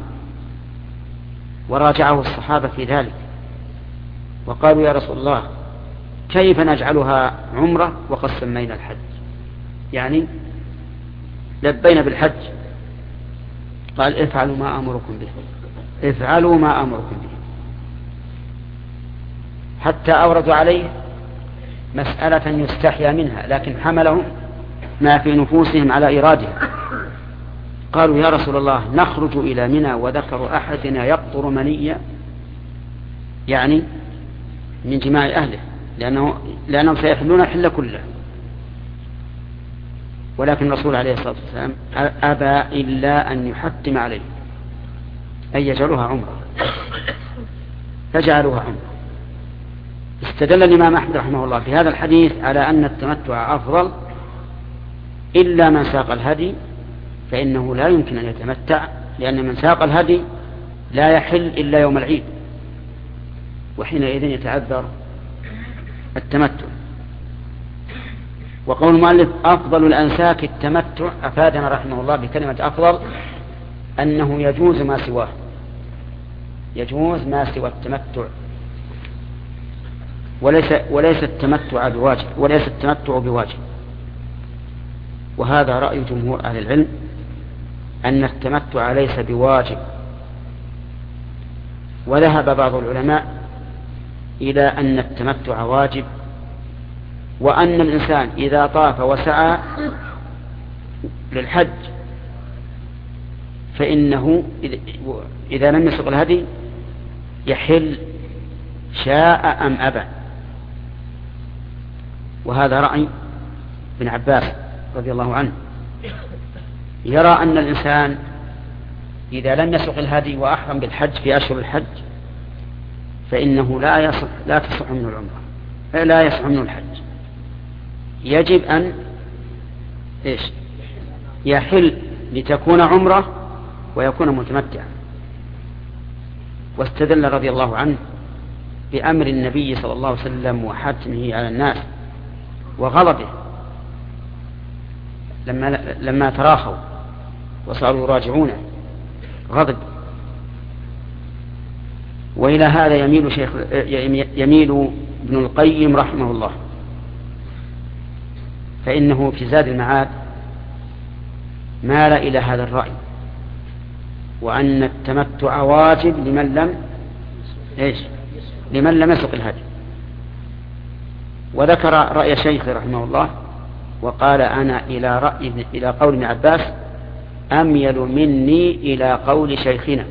وراجعه الصحابة في ذلك وقالوا: يا رسول الله كيف نجعلها عمرة وقد سمينا الحج؟ يعني لبينا بالحج. قال: افعلوا ما أمركم به، افعلوا ما أمركم به. حتى أوردوا عليه مسألة يستحيا منها، لكن حملهم ما في نفوسهم على إرادها. قالوا: يا رسول الله نخرج إلى منى وذكر أحدنا يقطر منيا، يعني من جماع أهله، لأنه لأنهم سيحلون الحل كله. ولكن الرسول عليه الصلاة والسلام أبى إلا أن يحتم عليه أن يجعلوها عمرة، فجعلوها عمرة. استدل الإمام أحمد رحمه الله في هذا الحديث على أن التمتع أفضل إلا من ساق الهدي، فإنه لا يمكن أن يتمتع، لأن من ساق الهدي لا يحل إلا يوم العيد، وحينئذ يتعذر التمتع. وقول المؤلف أفضل الأنساك التمتع أفادنا رحمه الله بكلمة أفضل أنه يجوز ما سواه، يجوز ما سوى التمتع، وليس وليس التمتع بواجب، وليس التمتع بواجب. وهذا رأي جمهور أهل العلم أن التمتع ليس بواجب. وذهب بعض العلماء إلى أن التمتع واجب، وأن الإنسان إذا طاف وسعى للحج فإنه إذا لم يسق الهدي يحل شاء أم أبى. وهذا رأي ابن عباس رضي الله عنه، يرى أن الإنسان إذا لم يسق الهدي وأحرم بالحج في أشهر الحج فإنه لا يصح لا تصح منه العمرة، لا يصح منه الحج، يجب أن إيش يحل لتكون عمرة ويكون متمتعا. واستدل رضي الله عنه بأمر النبي صلى الله عليه وسلم وحتمه على الناس وغضبه لما لما تراخوا وصاروا يراجعونه غضب. وإلى هذا يميل شيخ يميل ابن القيم رحمه الله، فإنه في زاد المعاد مال إلى هذا الرأي، وأن التمتع واجب لمن لم إيش لمن لم يسق الهدي. وذكر رأي شيخ رحمه الله وقال أنا إلى رأي إلى قول ابن عباس أميل مني إلى قول شيخنا،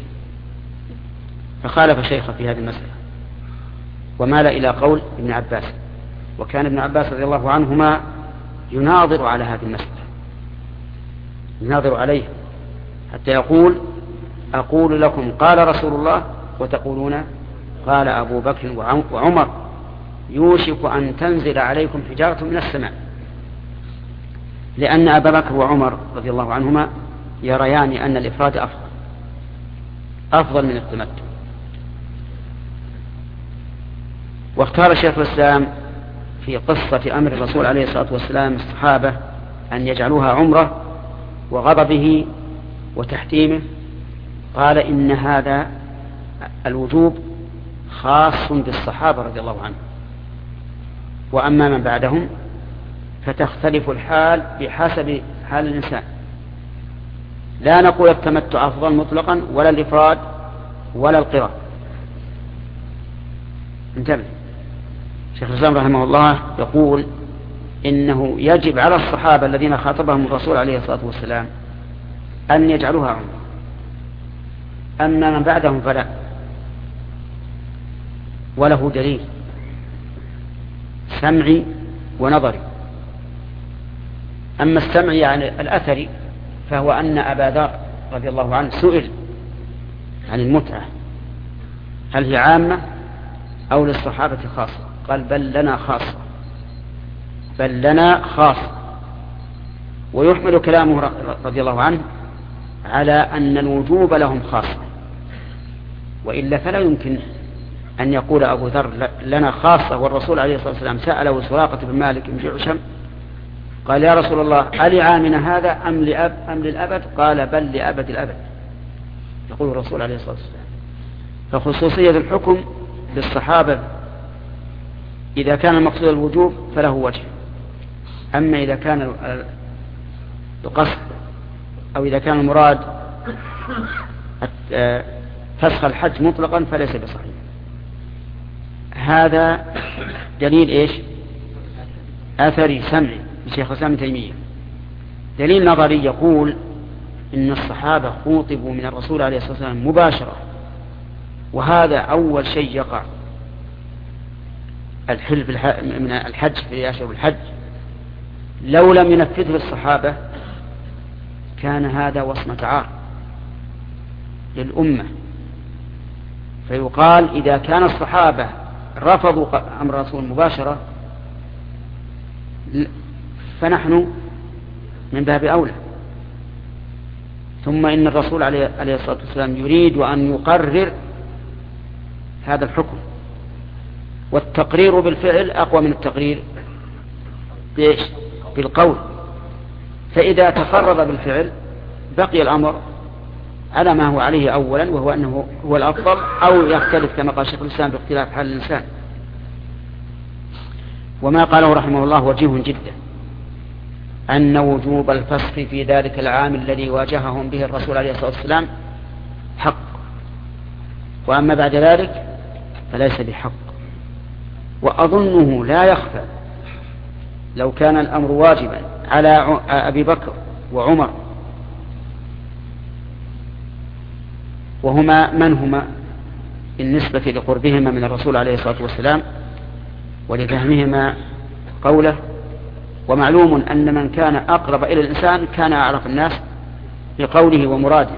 فخالف شيخه في هذه المسألة ومال إلى قول ابن عباس. وكان ابن عباس رضي الله عنهما يناظر على هذه المسألة، يناظر عليه حتى يقول أقول لكم قال رسول الله وتقولون قال أبو بكر وعمر يوشك أن تنزل عليكم حجارة من السماء، لأن أبا بكر وعمر رضي الله عنهما يريان أن الإفراد أفضل أفضل من التمتع. واختار شيخ الإسلام في قصة أمر الرسول عليه الصلاة والسلام الصحابة أن يجعلوها عمرة وغضبه وتحتيمه، قال إن هذا الوجوب خاص بالصحابة رضي الله عنهم، وأما من بعدهم فتختلف الحال بحسب حال الإنسان. لا نقول التمتع أفضل مطلقا ولا الإفراد ولا القران. انتبه، شيخ الإسلام رحمه الله يقول إنه يجب على الصحابة الذين خاطبهم الرسول عليه الصلاة والسلام أن يجعلوها عمرة، أما من بعدهم فلا. وله دليل سمعي ونظري. أما السمعي يعني الأثري فهو أن أبا ذر رضي الله عنه سئل عن المتعة هل هي عامة أو للصحابة خاصة، قال بل لنا خاصة بل لنا خاصة. ويحمل كلامه رضي الله عنه على أن الوجوب لهم خاصة، وإلا فلا يمكن أن يقول أبو ذر لنا خاصة والرسول عليه الصلاة والسلام سأله سراقة بن مالك بن جعشم قال يا رسول الله ألعامنا هذا أم لأب أم للأبد؟ قال بل لأبد الأبد، يقول الرسول عليه الصلاة والسلام. فخصوصية الحكم للصحابة إذا كان المقصود الوجوب فله وجه، أما إذا كان القصد أو إذا كان المراد فسخ الحج مطلقا فليس بصحيح. هذا دليل إيش أثري سمعي لشيخ الإسلام ابن تيمية. دليل نظري يقول إن الصحابة خوطبوا من الرسول عليه الصلاة والسلام مباشرة، وهذا أول شيء يقع الحل من الحج في أشهر الحج. لو لم ينفذه الصحابة كان هذا وصمة عار للأمة، فيقال إذا كان الصحابة رفضوا أمر الرسول مباشرة فنحن من باب أولى. ثم إن الرسول عليه الصلاة والسلام يريد أن يقرر هذا الحكم، والتقرير بالفعل أقوى من التقرير بإيش؟ بالقول. فإذا تقرر بالفعل بقي الأمر على ما هو عليه أولا، وهو أنه هو الأفضل، أو يختلف كما قال شيخ الإسلام باختلاف حال الإنسان. وما قاله رحمه الله وجيه جدا أن وجوب الفسخ في ذلك العام الذي واجههم به الرسول عليه الصلاة والسلام حق، وأما بعد ذلك فليس بحق. وأظنه لا يخفى لو كان الأمر واجبا على أبي بكر وعمر، وهما من هما بالنسبة لقربهما من الرسول عليه الصلاة والسلام ولفهمهما قوله. ومعلوم أن من كان أقرب إلى الإنسان كان أعرف الناس بقوله ومراده.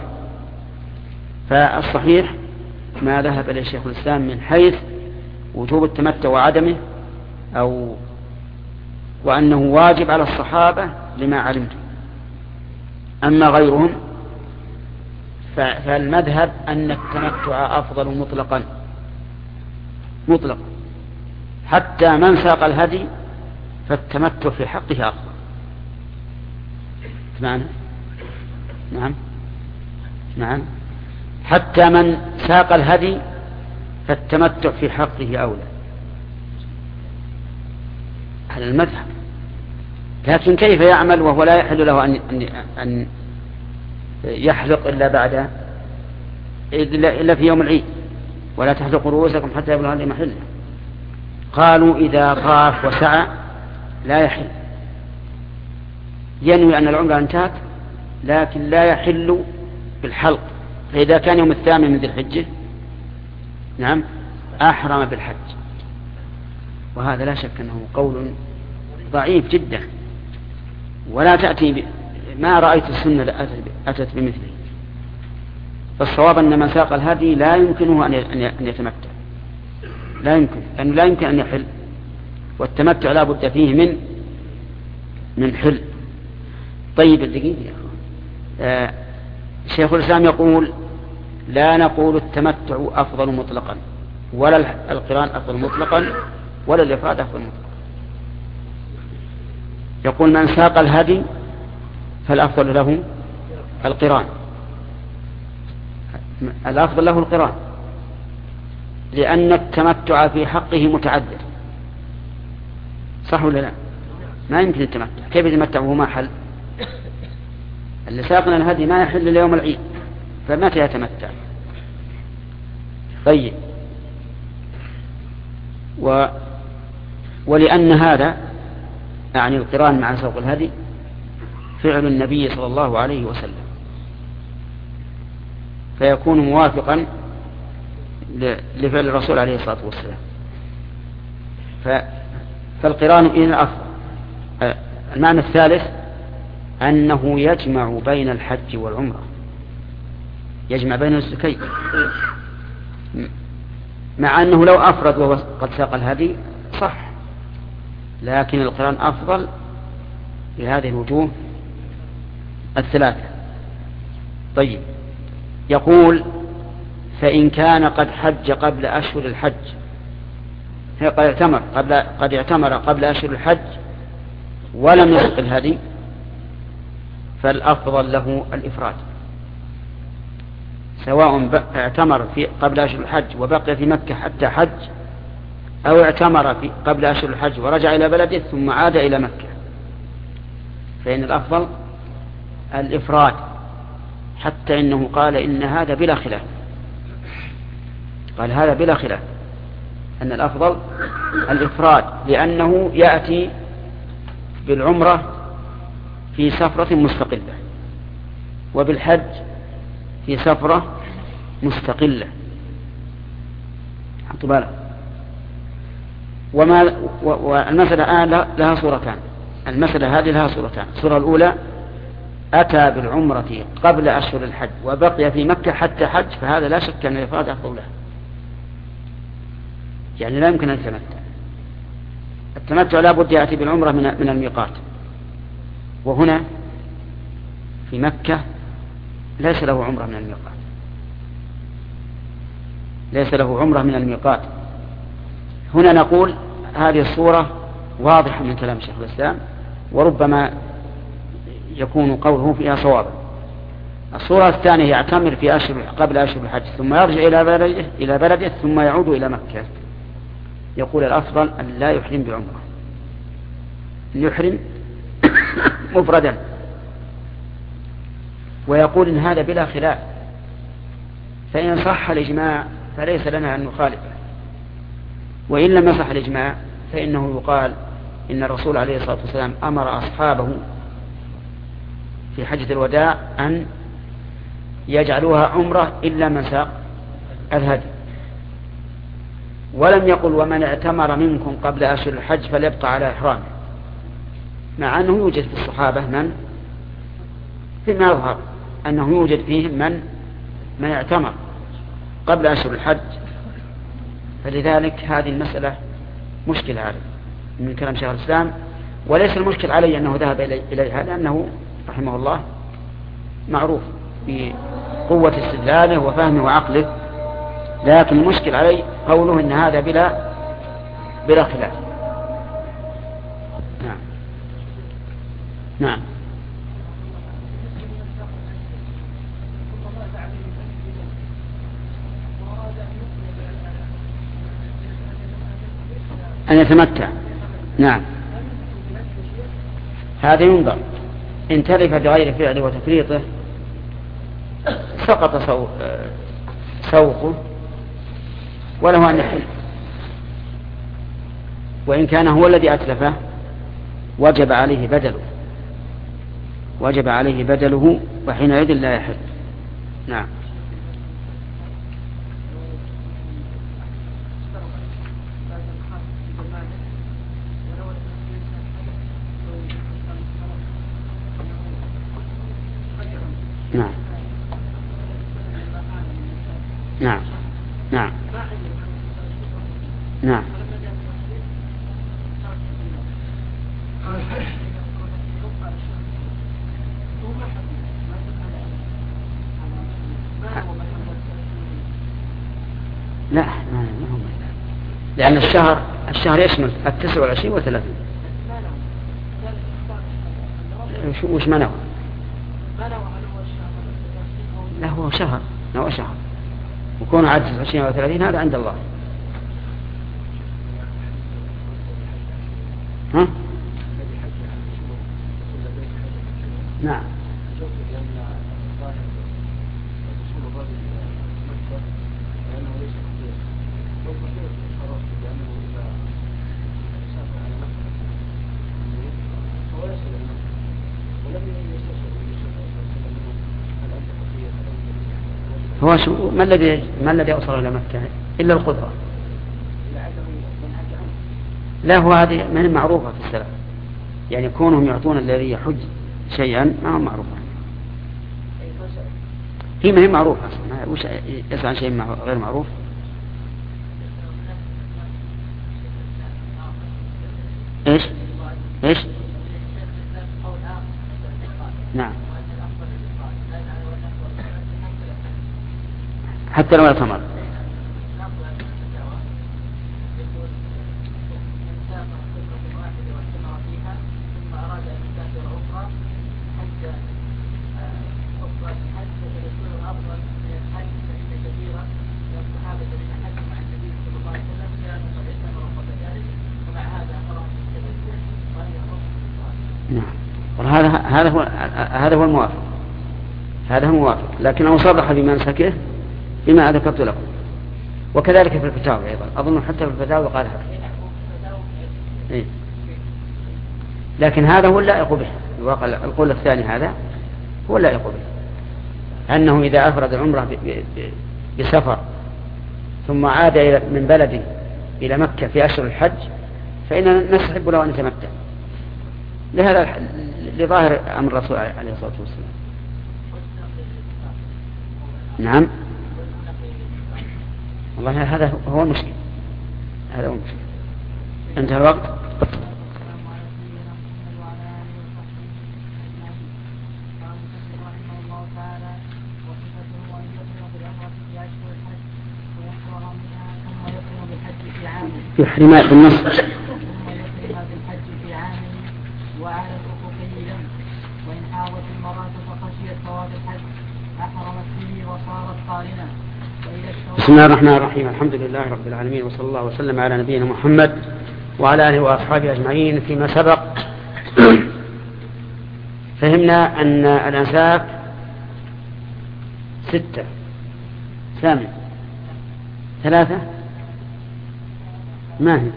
فالصحيح ما ذهب إليه شيخ الإسلام من حيث وجوب التمتع وعدمه، أو وأنه واجب على الصحابة لما علمت. أما غيرهم فالمذهب أن التمتع أفضل مطلقا مطلقا حتى من ساق الهدي فالتمتع في حقه أفضل. معنى نعم نعم حتى من ساق الهدي فالتمتع في حقه أولى على المذهب. لكن كيف يعمل وهو لا يحل له أن أن يحلق إلا بعد إلا في يوم العيد، ولا تحلقوا رؤوسكم حتى يبلغ الهدي محله. قالوا إذا طاف وسعى لا يحل، ينوي أن العمرة انتهت لكن لا يحل بالحلق. فإذا كان يوم الثامن من ذي الحجة نعم أحرم بالحج. وهذا لا شك أنه قول ضعيف جدا، ولا تأتي ب... ما رأيت السنة أتت بمثله. فالصواب أن من ساق الهدي لا يمكنه أن يتمتع، لا يمكن، لأنه لا يمكن أن يحل، والتمتع لا بد فيه من من حل. طيب الدقيقة يا أخوان، آه شيخ الإسلام يقول لا نقول التمتع أفضل مطلقا، ولا القران أفضل مطلقا، ولا الإفراد أفضل مطلقا. يقول من ساق الهدي فالأفضل له القران، الأفضل له القران، لأن التمتع في حقه متعذر. صح ولا لا؟ ما يمكن التمتع، كيف يتمتع وهو ما حل؟ اللي ساقنا الهدي ما يحل ليوم العيد، فمتى يتمتع؟ طيب، و ولأن هذا يعني القران مع سوق الهدي فعل النبي صلى الله عليه وسلم، فيكون موافقا لفعل الرسول عليه الصلاة والسلام. فالقران إذن أفضل. المعنى الثالث أنه يجمع بين الحج والعمرة، يجمع بين النسكين، مع أنه لو أفرد وهو قد ساق الهدي صح، لكن القران أفضل لهذه الوجوه الثلاثة. طيب، يقول فإن كان قد حج قبل أشهر الحج، قد اعتمر قبل قد اعتمر قبل أشهر الحج ولم يسق الهدي فالأفضل له الإفراد، سواء اعتمر في قبل أشهر الحج وبقي في مكة حتى حج، أو اعتمر في قبل أشهر الحج ورجع إلى بلده ثم عاد إلى مكة، فإن الأفضل الإفراد، حتى إنه قال إن هذا بلا خلاف، قال هذا بلا خلاف أن الأفضل الإفراد، لأنه يأتي بالعمرة في سفرة مستقلة، وبالحج في سفرة مستقلة. حطوا بالك. وما والمسألة الآن لها صورتان، المسألة هذه لها صورتان. الصورة الأولى أتى بالعمرة قبل أشهر الحج وبقي في مكة حتى حج، فهذا لا شك أن الإفراد أفضل له، يعني لا يمكن أن يتمتع. التمتع لا بد يأتي بالعمرة من من الميقات، وهنا في مكة ليس له عمرة من الميقات، ليس له عمرة من الميقات. هنا نقول هذه الصورة واضحة من كلام شيخ الإسلام، وربما يكون قوله فيها صوابا. الصورة الثانية يعتمر في أشهر قبل أشهر الحج ثم يرجع إلى بلده إلى بلده ثم يعود إلى مكة. يقول الأفضل أن لا يحرم بعمرة، يحرم مفردا، ويقول إن هذا بلا خلاف، فإن صح الإجماع فليس لنا أن نخالفه، وإن لم يصح الإجماع فإنه يقال إن الرسول عليه الصلاة والسلام أمر أصحابه في حجة الوداع أن يجعلوها عمرة إلا من ساق الهدي، ولم يقل ومن اعتمر منكم قبل أشهر الحج فليبقى على إحرامه، مع أنه يوجد في الصحابة من فيما يظهر أنه يوجد فيهم من من اعتمر قبل أشهر الحج، فلذلك هذه المسألة مشكلة عليه من كلام شيخ الإسلام. وليس المشكل علي أنه ذهب إليها لأنه رحمه الله معروف بقوة استدلاله وفهمه وعقله، لكن المشكل علي قوله إن هذا بلا بلا خلاف. نعم نعم أن يتمتع. نعم هذا ينظر، إن تلف بغير فعله وتفريطه سقط سوقه وله أن يحل، وإن كان هو الذي أتلفه وجب عليه بدله وجب عليه بدله وحينئذ لا يحل. نعم نعم نعم نعم نعم لا ما هم، لأن الشهر الشهر يشمل التسع والعشرين والثلاثين. وش ما نوى؟ لا هو شهر نوى شهر، وكون عدد تسع وعشرين وثلاثين هذا عند الله. ها؟ نعم هو شو ما الذي ما الذي أوصل إلى مكة إلا القدرة؟ لا هو هذه ما هي معروفة في السلف، يعني كونهم يعطون الذي يحج شيئا ما هو معروف، هي ما هي معروفة أصلا. وش يسعى شيء غير معروف؟ إيش إيش نعم حتى لو يتمر. نعم هذا هذا هو هذا هو الموافق، هذا هو الموافق، لكنه صرح بمنسكه بما ذكرت لكم، وكذلك في الفتاوى أيضا أظن حتى في الفتاوى قال هذا. إيه؟ لكن هذا هو اللائق به، الواقع القول الثاني هذا هو اللائق به، أنه إذا أفرد العمرة بسفر ثم عاد من بلده إلى مكة في أشهر الحج فإننا نستحب له أن يتمتع، لهذا لظاهر أمر الرسول عليه الصلاة والسلام. نعم والله هذا هو المشكل، هذا هو المشكل. انتهى الوقت. يحرم بالنص وعلى الأفقي دم، وإن حاضت المرأة فخشيت فوات الحج أحرمت به وصارت قارنا. بسم الله الرحمن الرحيم، الحمد لله رب العالمين، وصلى الله وسلم على نبينا محمد وعلى آله وأصحابه أجمعين. فيما سبق فهمنا أن الأنساك ستة، ثامن ثلاثة ما هي؟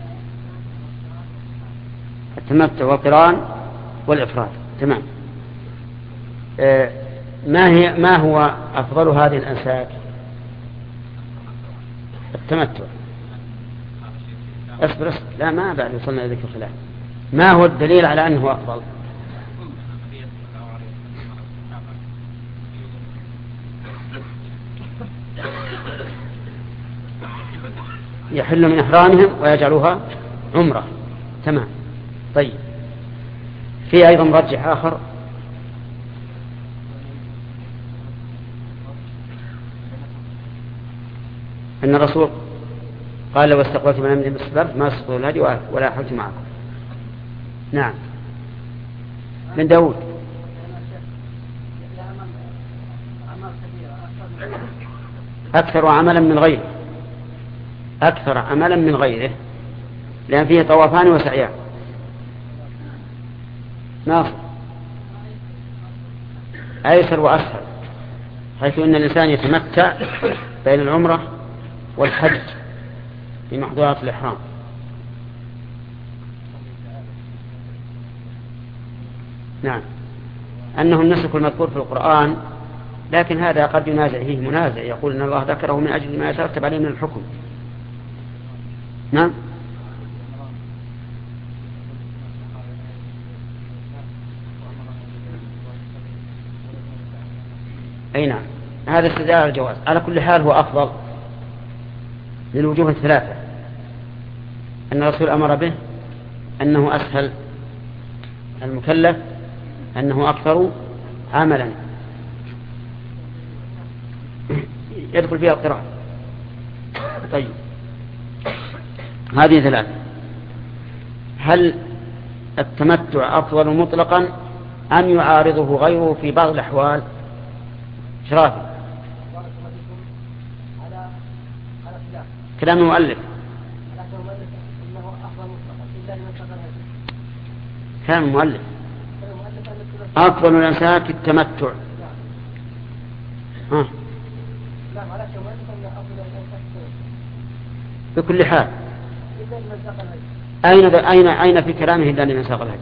التمتع والقران والإفراد. تمام. آه ما هي ما هو أفضل هذه الأنساك؟ التمتع اصبر اصبر لا ما بعد وصلنا إلى ذكر الخلاف. ما هو الدليل على أنه أفضل؟ يحل من إحرامهم ويجعلوها عمرة. تمام. طيب في أيضا مرجح آخر أن الرسول قال لو استقبلت من أمري بالصبر ما استقبلوا الهدي ولا حلت معكم. نعم من داود. أكثر عملا من غيره أكثر عملا من غيره لأن فيه طوافان وسعيان. ناصر أيسر وأسهل حيث أن الإنسان يتمتع بين العمرة والحج في محظورات الإحرام. نعم أنه النسك المذكور في القرآن، لكن هذا قد ينازع فيه منازع يقول أن الله ذكره من أجل ما يترتب عليه من الحكم. نعم أي نعم هذا استدعاء الجواز. على كل حال هو أفضل للوجوه الثلاثة. أن الرسول أمر به، أنه أسهل المكلف، أنه أكثر عملا يدخل فيها القراءة. طيب هذه ثلاثة. هل التمتع أفضل مطلقا أم يعارضه غيره في بعض الأحوال؟ شرافي كلام المؤلف كلام المؤلف أفضل الأمساك التمتع. ها. بكل حال أين أين أين في كلامه إلا لمن ساق الهدي؟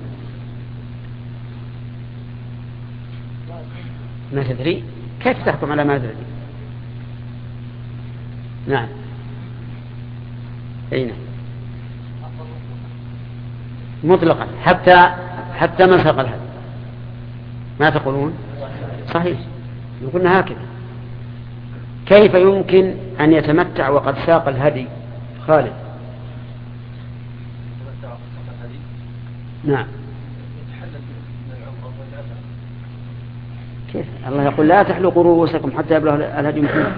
ما تدري كيف تحكم على ما تدري؟ نعم أين مطلقا حتى حتى من ساق الهدي. ما تقولون؟ صحيح يقولنا هكذا. كيف يمكن أن يتمتع وقد ساق الهدي؟ خالد. نعم كيف الله يقول لا تحلقوا رؤوسكم حتى يبلغ الهدي محله.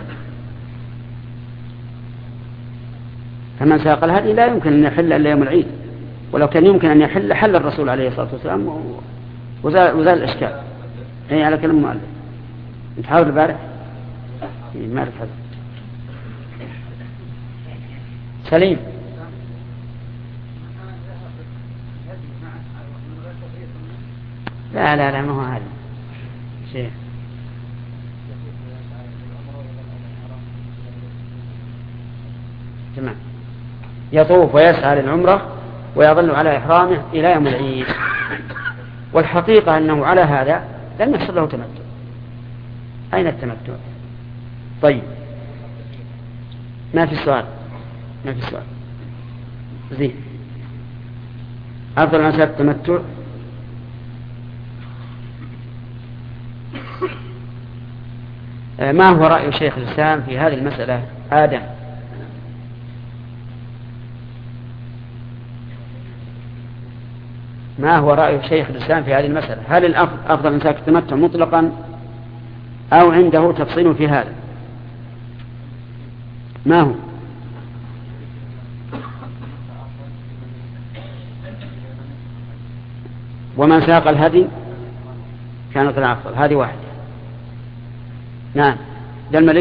فمن ساق الهدي لا يمكن أن يحل إلا يوم العيد، ولو كان يمكن أن يحل حل الرسول عليه الصلاة والسلام وزال, وزال الإشكال. أي على كلام مؤلف. نتحاول البارح ما أعرف هذا. سليم لا لا لا ما هو هذا شيء. تمام. يطوف ويسعى للعمرة ويظل على إحرامه إلى يوم العيد، والحقيقة أنه على هذا لم يحصل له تمتع. أين التمتع؟ طيب ما في سؤال ما في سؤال زين. أفضل مسألة التمتع ما هو رأي شيخ الإسلام في هذه المسألة؟ آدم. ما هو رأي شيخ الإسلام في هذه المسألة؟ هل الأفضل أن التمتع مطلقا أو عنده تفصيل في هذا؟ ما هو؟ ومن ساق الهدي كانت الأفضل. هذه واحدة. نعم ده الملك.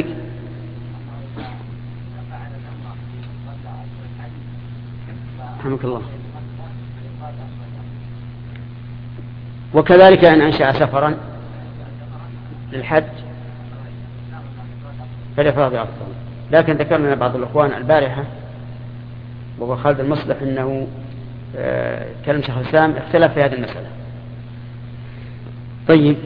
رحمك الله. وكذلك أن أنشأ سفرا للحج فالإفراد أفضل. لكن ذكرنا بعض الأخوان البارحة وهو خالد المصلح أنه كلام شيخ الإسلام اختلف في هذه المسألة. طيب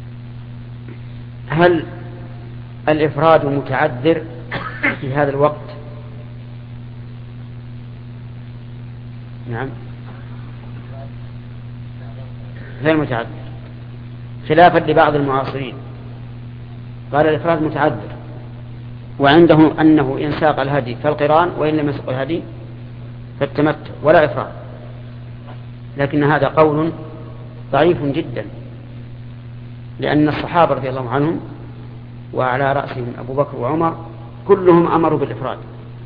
هل الإفراد متعذر في هذا الوقت نعم غير متعذر، خلافا لبعض المعاصرين قال الإفراد متعذر، وعنده أنه إن ساق الهدي فالقران، وإن لم يسق الهدي فالتمتع ولا إفراد. لكن هذا قول ضعيف جدا، لأن الصحابة رضي الله عنهم وعلى رأسهم أبو بكر وعمر كلهم أمروا بالإفراد،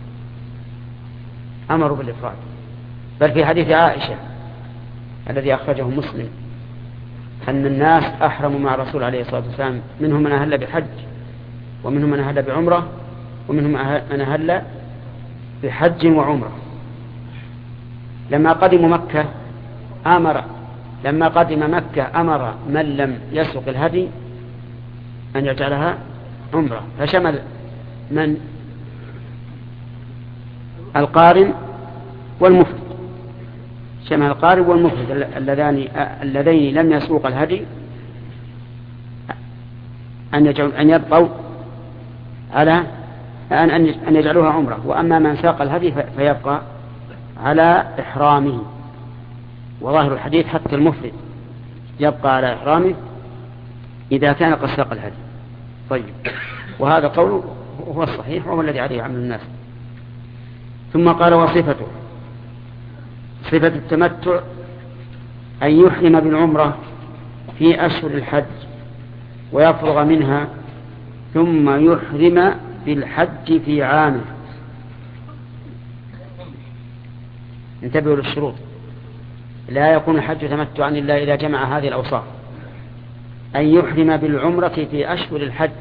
أمروا بالإفراد. بل في حديث عائشة الذي أخرجه مسلم أن الناس أحرموا مع الرسول عليه الصلاة والسلام، منهم من أهل بحج، ومنهم من أهل بعمرة، ومنهم من أهل بحج وعمرة. لما قدموا مكة أمر لما قدم مكة أمر من لم يسق الهدي أن يجعلها عمرة، فشمل من القارن والمفرد، شمل القارن والمفرد اللذان اللذين لم يسوق الهدي أن يجعل أن يبقوا على أن أن يجعلوها عمرة، وأما من ساق الهدي فيبقى على إحرامه. وظاهر الحديث حتى المفرد يبقى على إحرامه إذا كان قد ساق الهدي. طيب، وهذا قول هو الصحيح وهو الذي عليه عمل الناس. ثم قال وصفته، صفة التمتع أن يحرم بالعمرة في أشهر الحج ويفرغ منها، ثم يحرم بالحج في عامه. انتبهوا للشروط، لا يكون الحج تمتعا إلا إذا جمع هذه الأوصاف: أن يحرم بالعمرة في أشهر الحج،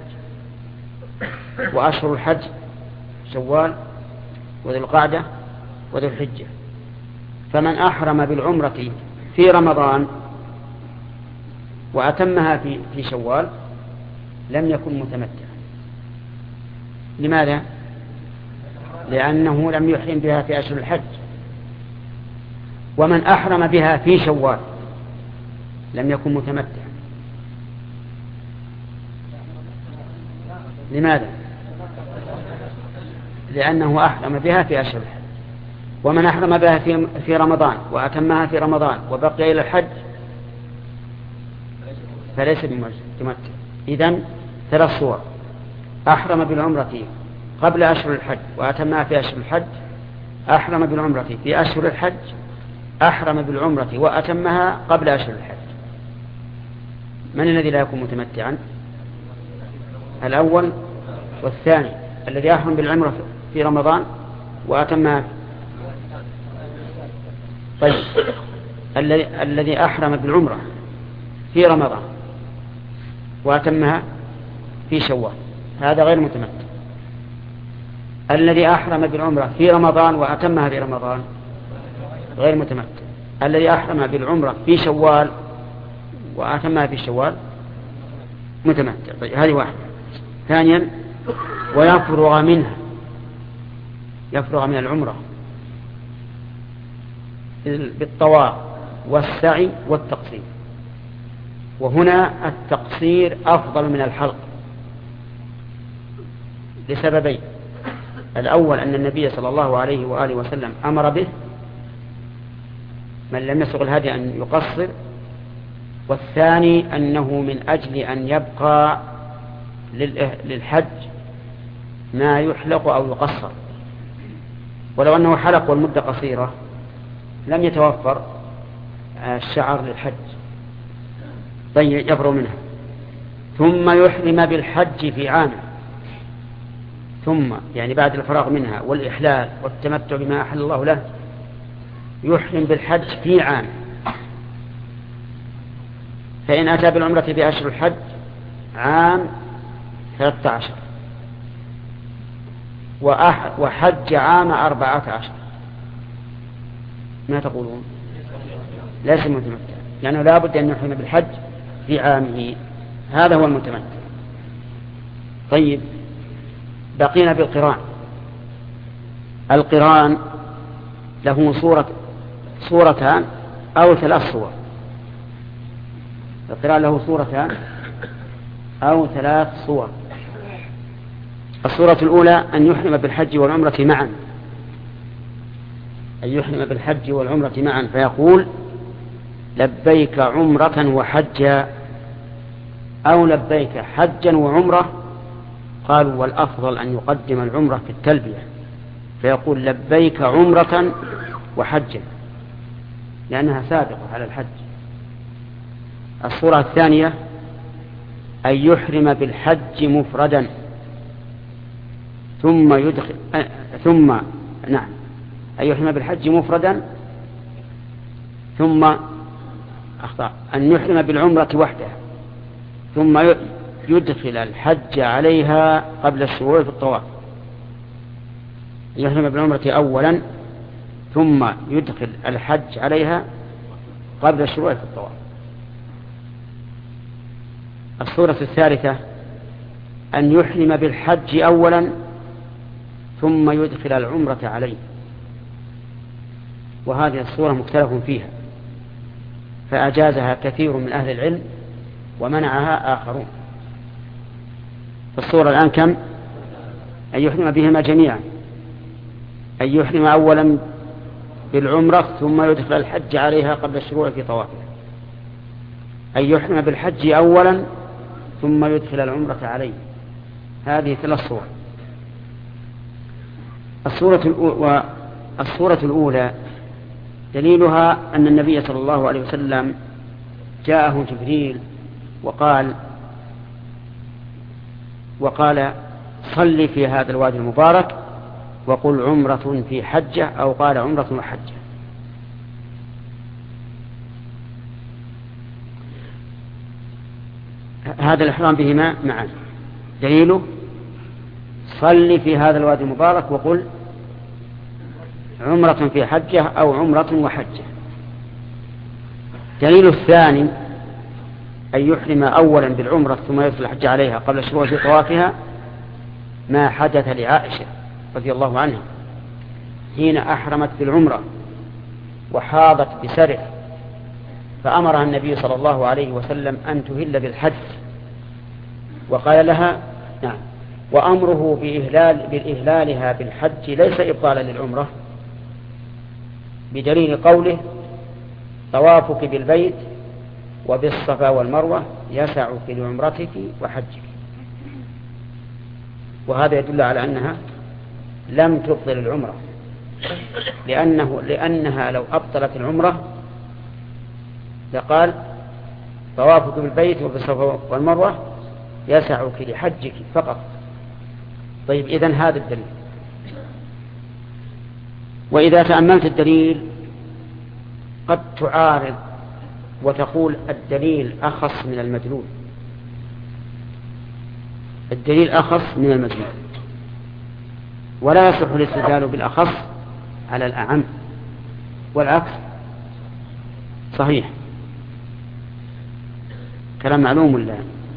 وأشهر الحج شوال وذي القعدة وذي الحجة. فمن أحرم بالعمرة في رمضان وأتمها في في شوال لم يكن متمتعا. لماذا؟ لأنه لم يحرم بها في أشهر الحج. ومن أحرم بها في شوال لم يكن متمتعا. لماذا؟ لأنه أحرم بها في أشهر الحج. ومن أحرم بها في في رمضان وأتمها في رمضان وبقي إلى الحج فليس بمتمتع. إذن ثلاث صور: أحرم بالعمرة قبل أشهر الحج وأتمها في أشهر الحج، أحرم بالعمرة في أشهر الحج، أحرم بالعمرة وأتمها قبل أشهر الحج. من الذي لا يكون متمتعا؟ الأول والثاني، الذي أحرم بالعمرة في رمضان وأتمها. طيب، الذي أحرم بالعمرة في رمضان وأتمها في شوال هذا غير متمتع. الذي أحرم بالعمرة في رمضان وأتمها في رمضان غير متمتع. الذي أحرم بالعمرة في شوال وأتمها في شوال متمتع. طيب، هذه واحدة. ثانيا، ويفرغ منها، يفرغ من العمرة بالطواف والسعي والتقصير. وهنا التقصير أفضل من الحلق لسببين: الأول أن النبي صلى الله عليه وآله وسلم أمر به، من لم يسق الهدي أن يقصر. والثاني أنه من أجل أن يبقى للحج ما يحلق أو يقصر، ولو أنه حلق والمدة قصيرة لم يتوفر الشعر للحج. طيب، يفرغ منها. ثم يحرم بالحج في عامه، ثم يعني بعد الفراغ منها والإحلال والتمتع بما أحل الله له يحرم بالحج في عام. فإن أتى بالعمرة في أشهر الحج عام ثلاثة عشر وحج عام أربعة عشر، ما تقولون؟ ليس متمتع، لأنه لا بد أن يحرم بالحج في عامه. هذا هو المتمتع. طيب، بقينا بالقران. القران له صورة صورتان أو ثلاث صور. القران له صورتان أو ثلاث صور. الصورة الأولى أن يحرم بالحج والعمرة معا، أن يحرم بالحج والعمرة معا فيقول لبيك عمرة وحجا أو لبيك حجا وعمرة، قالوا والأفضل أن يقدم العمرة في التلبية فيقول لبيك عمرة وحجا لأنها سابقة على الحج. الصورة الثانية أن يحرم بالحج مفردا ثم يدخل أه ثم نعم أن يحرم بالحج مفردا ثم أخطأ أن يحرم بالعمرة وحدها ثم يدخل الحج عليها قبل الشروع في الطواف. يحرم بالعمرة أولا ثم يدخل الحج عليها قبل الشروع في الطواف. الصورة الثالثة أن يحرم بالحج أولا ثم يدخل العمرة عليه، وهذه الصورة مختلف فيها فأجازها كثير من أهل العلم ومنعها آخرون. فالصورة الآن كم؟ أن يحرم بهما جميعا، أن يحرم أولا بالعمرة ثم يدخل الحج عليها قبل الشروع في طوافها، أن يحرم بالحج أولا ثم يدخل العمرة عليه. هذه ثلاث صور. الصورة الأولى, الصورة الأولى دليلها أن النبي صلى الله عليه وسلم جاءه جبريل وقال وقال صل في هذا الوادي المبارك وقل عمرة في حجة، أو قال عمرة وحجة. هذا الإحرام بهما معا دليله صل في هذا الوادي المبارك وقل عمرة في حجة أو عمرة وحجة. دليل الثاني أن يحرم أولا بالعمرة ثم يدخل الحج عليها قبل الشروع في طوافها ما حدث لعائشة رضي الله عنها حين أحرمت بالعمرة وحاضت بسرع، فأمرها النبي صلى الله عليه وسلم أن تهل بالحج، وقال لها نعم وأمره بإهلال بإهلالها بالحج ليس إبطالا للعمرة، بدليل قوله طوافك بالبيت وبالصفا والمروة يسعك لعمرتك وحجك. وهذا يدل على أنها لم تبطل العمرة، لأنه لأنها لو أبطلت العمرة لقال طوافك بالبيت وبالصفا والمروة يسعك لحجك فقط. طيب إذن هذا الدليل. وإذا تأملت الدليل قد تعارض وتقول الدليل أخص من المدلول، الدليل أخص من المدلول، ولا يصح الاستدلال بالأخص على الأعم، والعكس صحيح. كلام معلوم ولا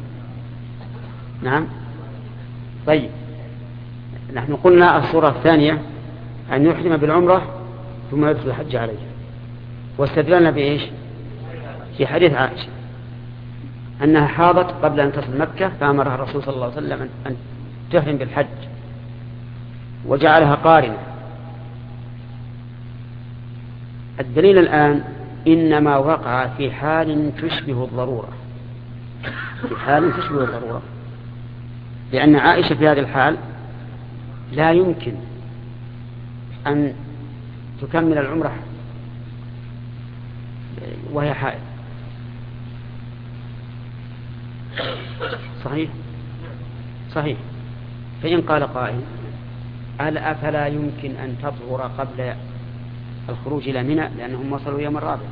نعم؟ طيب نحن قلنا الصورة الثانية أن يحرم بالعمرة ثم يدخل الحج عليه، واستدللنا بإيش؟ في حديث عائشة أنها حاضت قبل أن تصل مكة فأمرها الرسول صلى الله عليه وسلم أن تحرم بالحج وجعلها قارنة. الدليل الآن إنما وقع في حال تشبه الضرورة، في حال تشبه الضرورة، لأن عائشة في هذه الحال لا يمكن أن تكمل العمرة وهي حائض. صحيح صحيح. فإن قال قائل هل أفلا يمكن أن تطهر قبل الخروج إلى منى لأنهم وصلوا يوم الرابع؟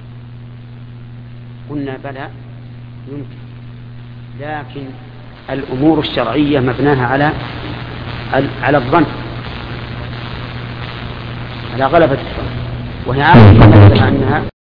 قلنا بلى يمكن، لكن الأمور الشرعية مبناها على على الظن، على غلبة الظن، وهي عارفة أنها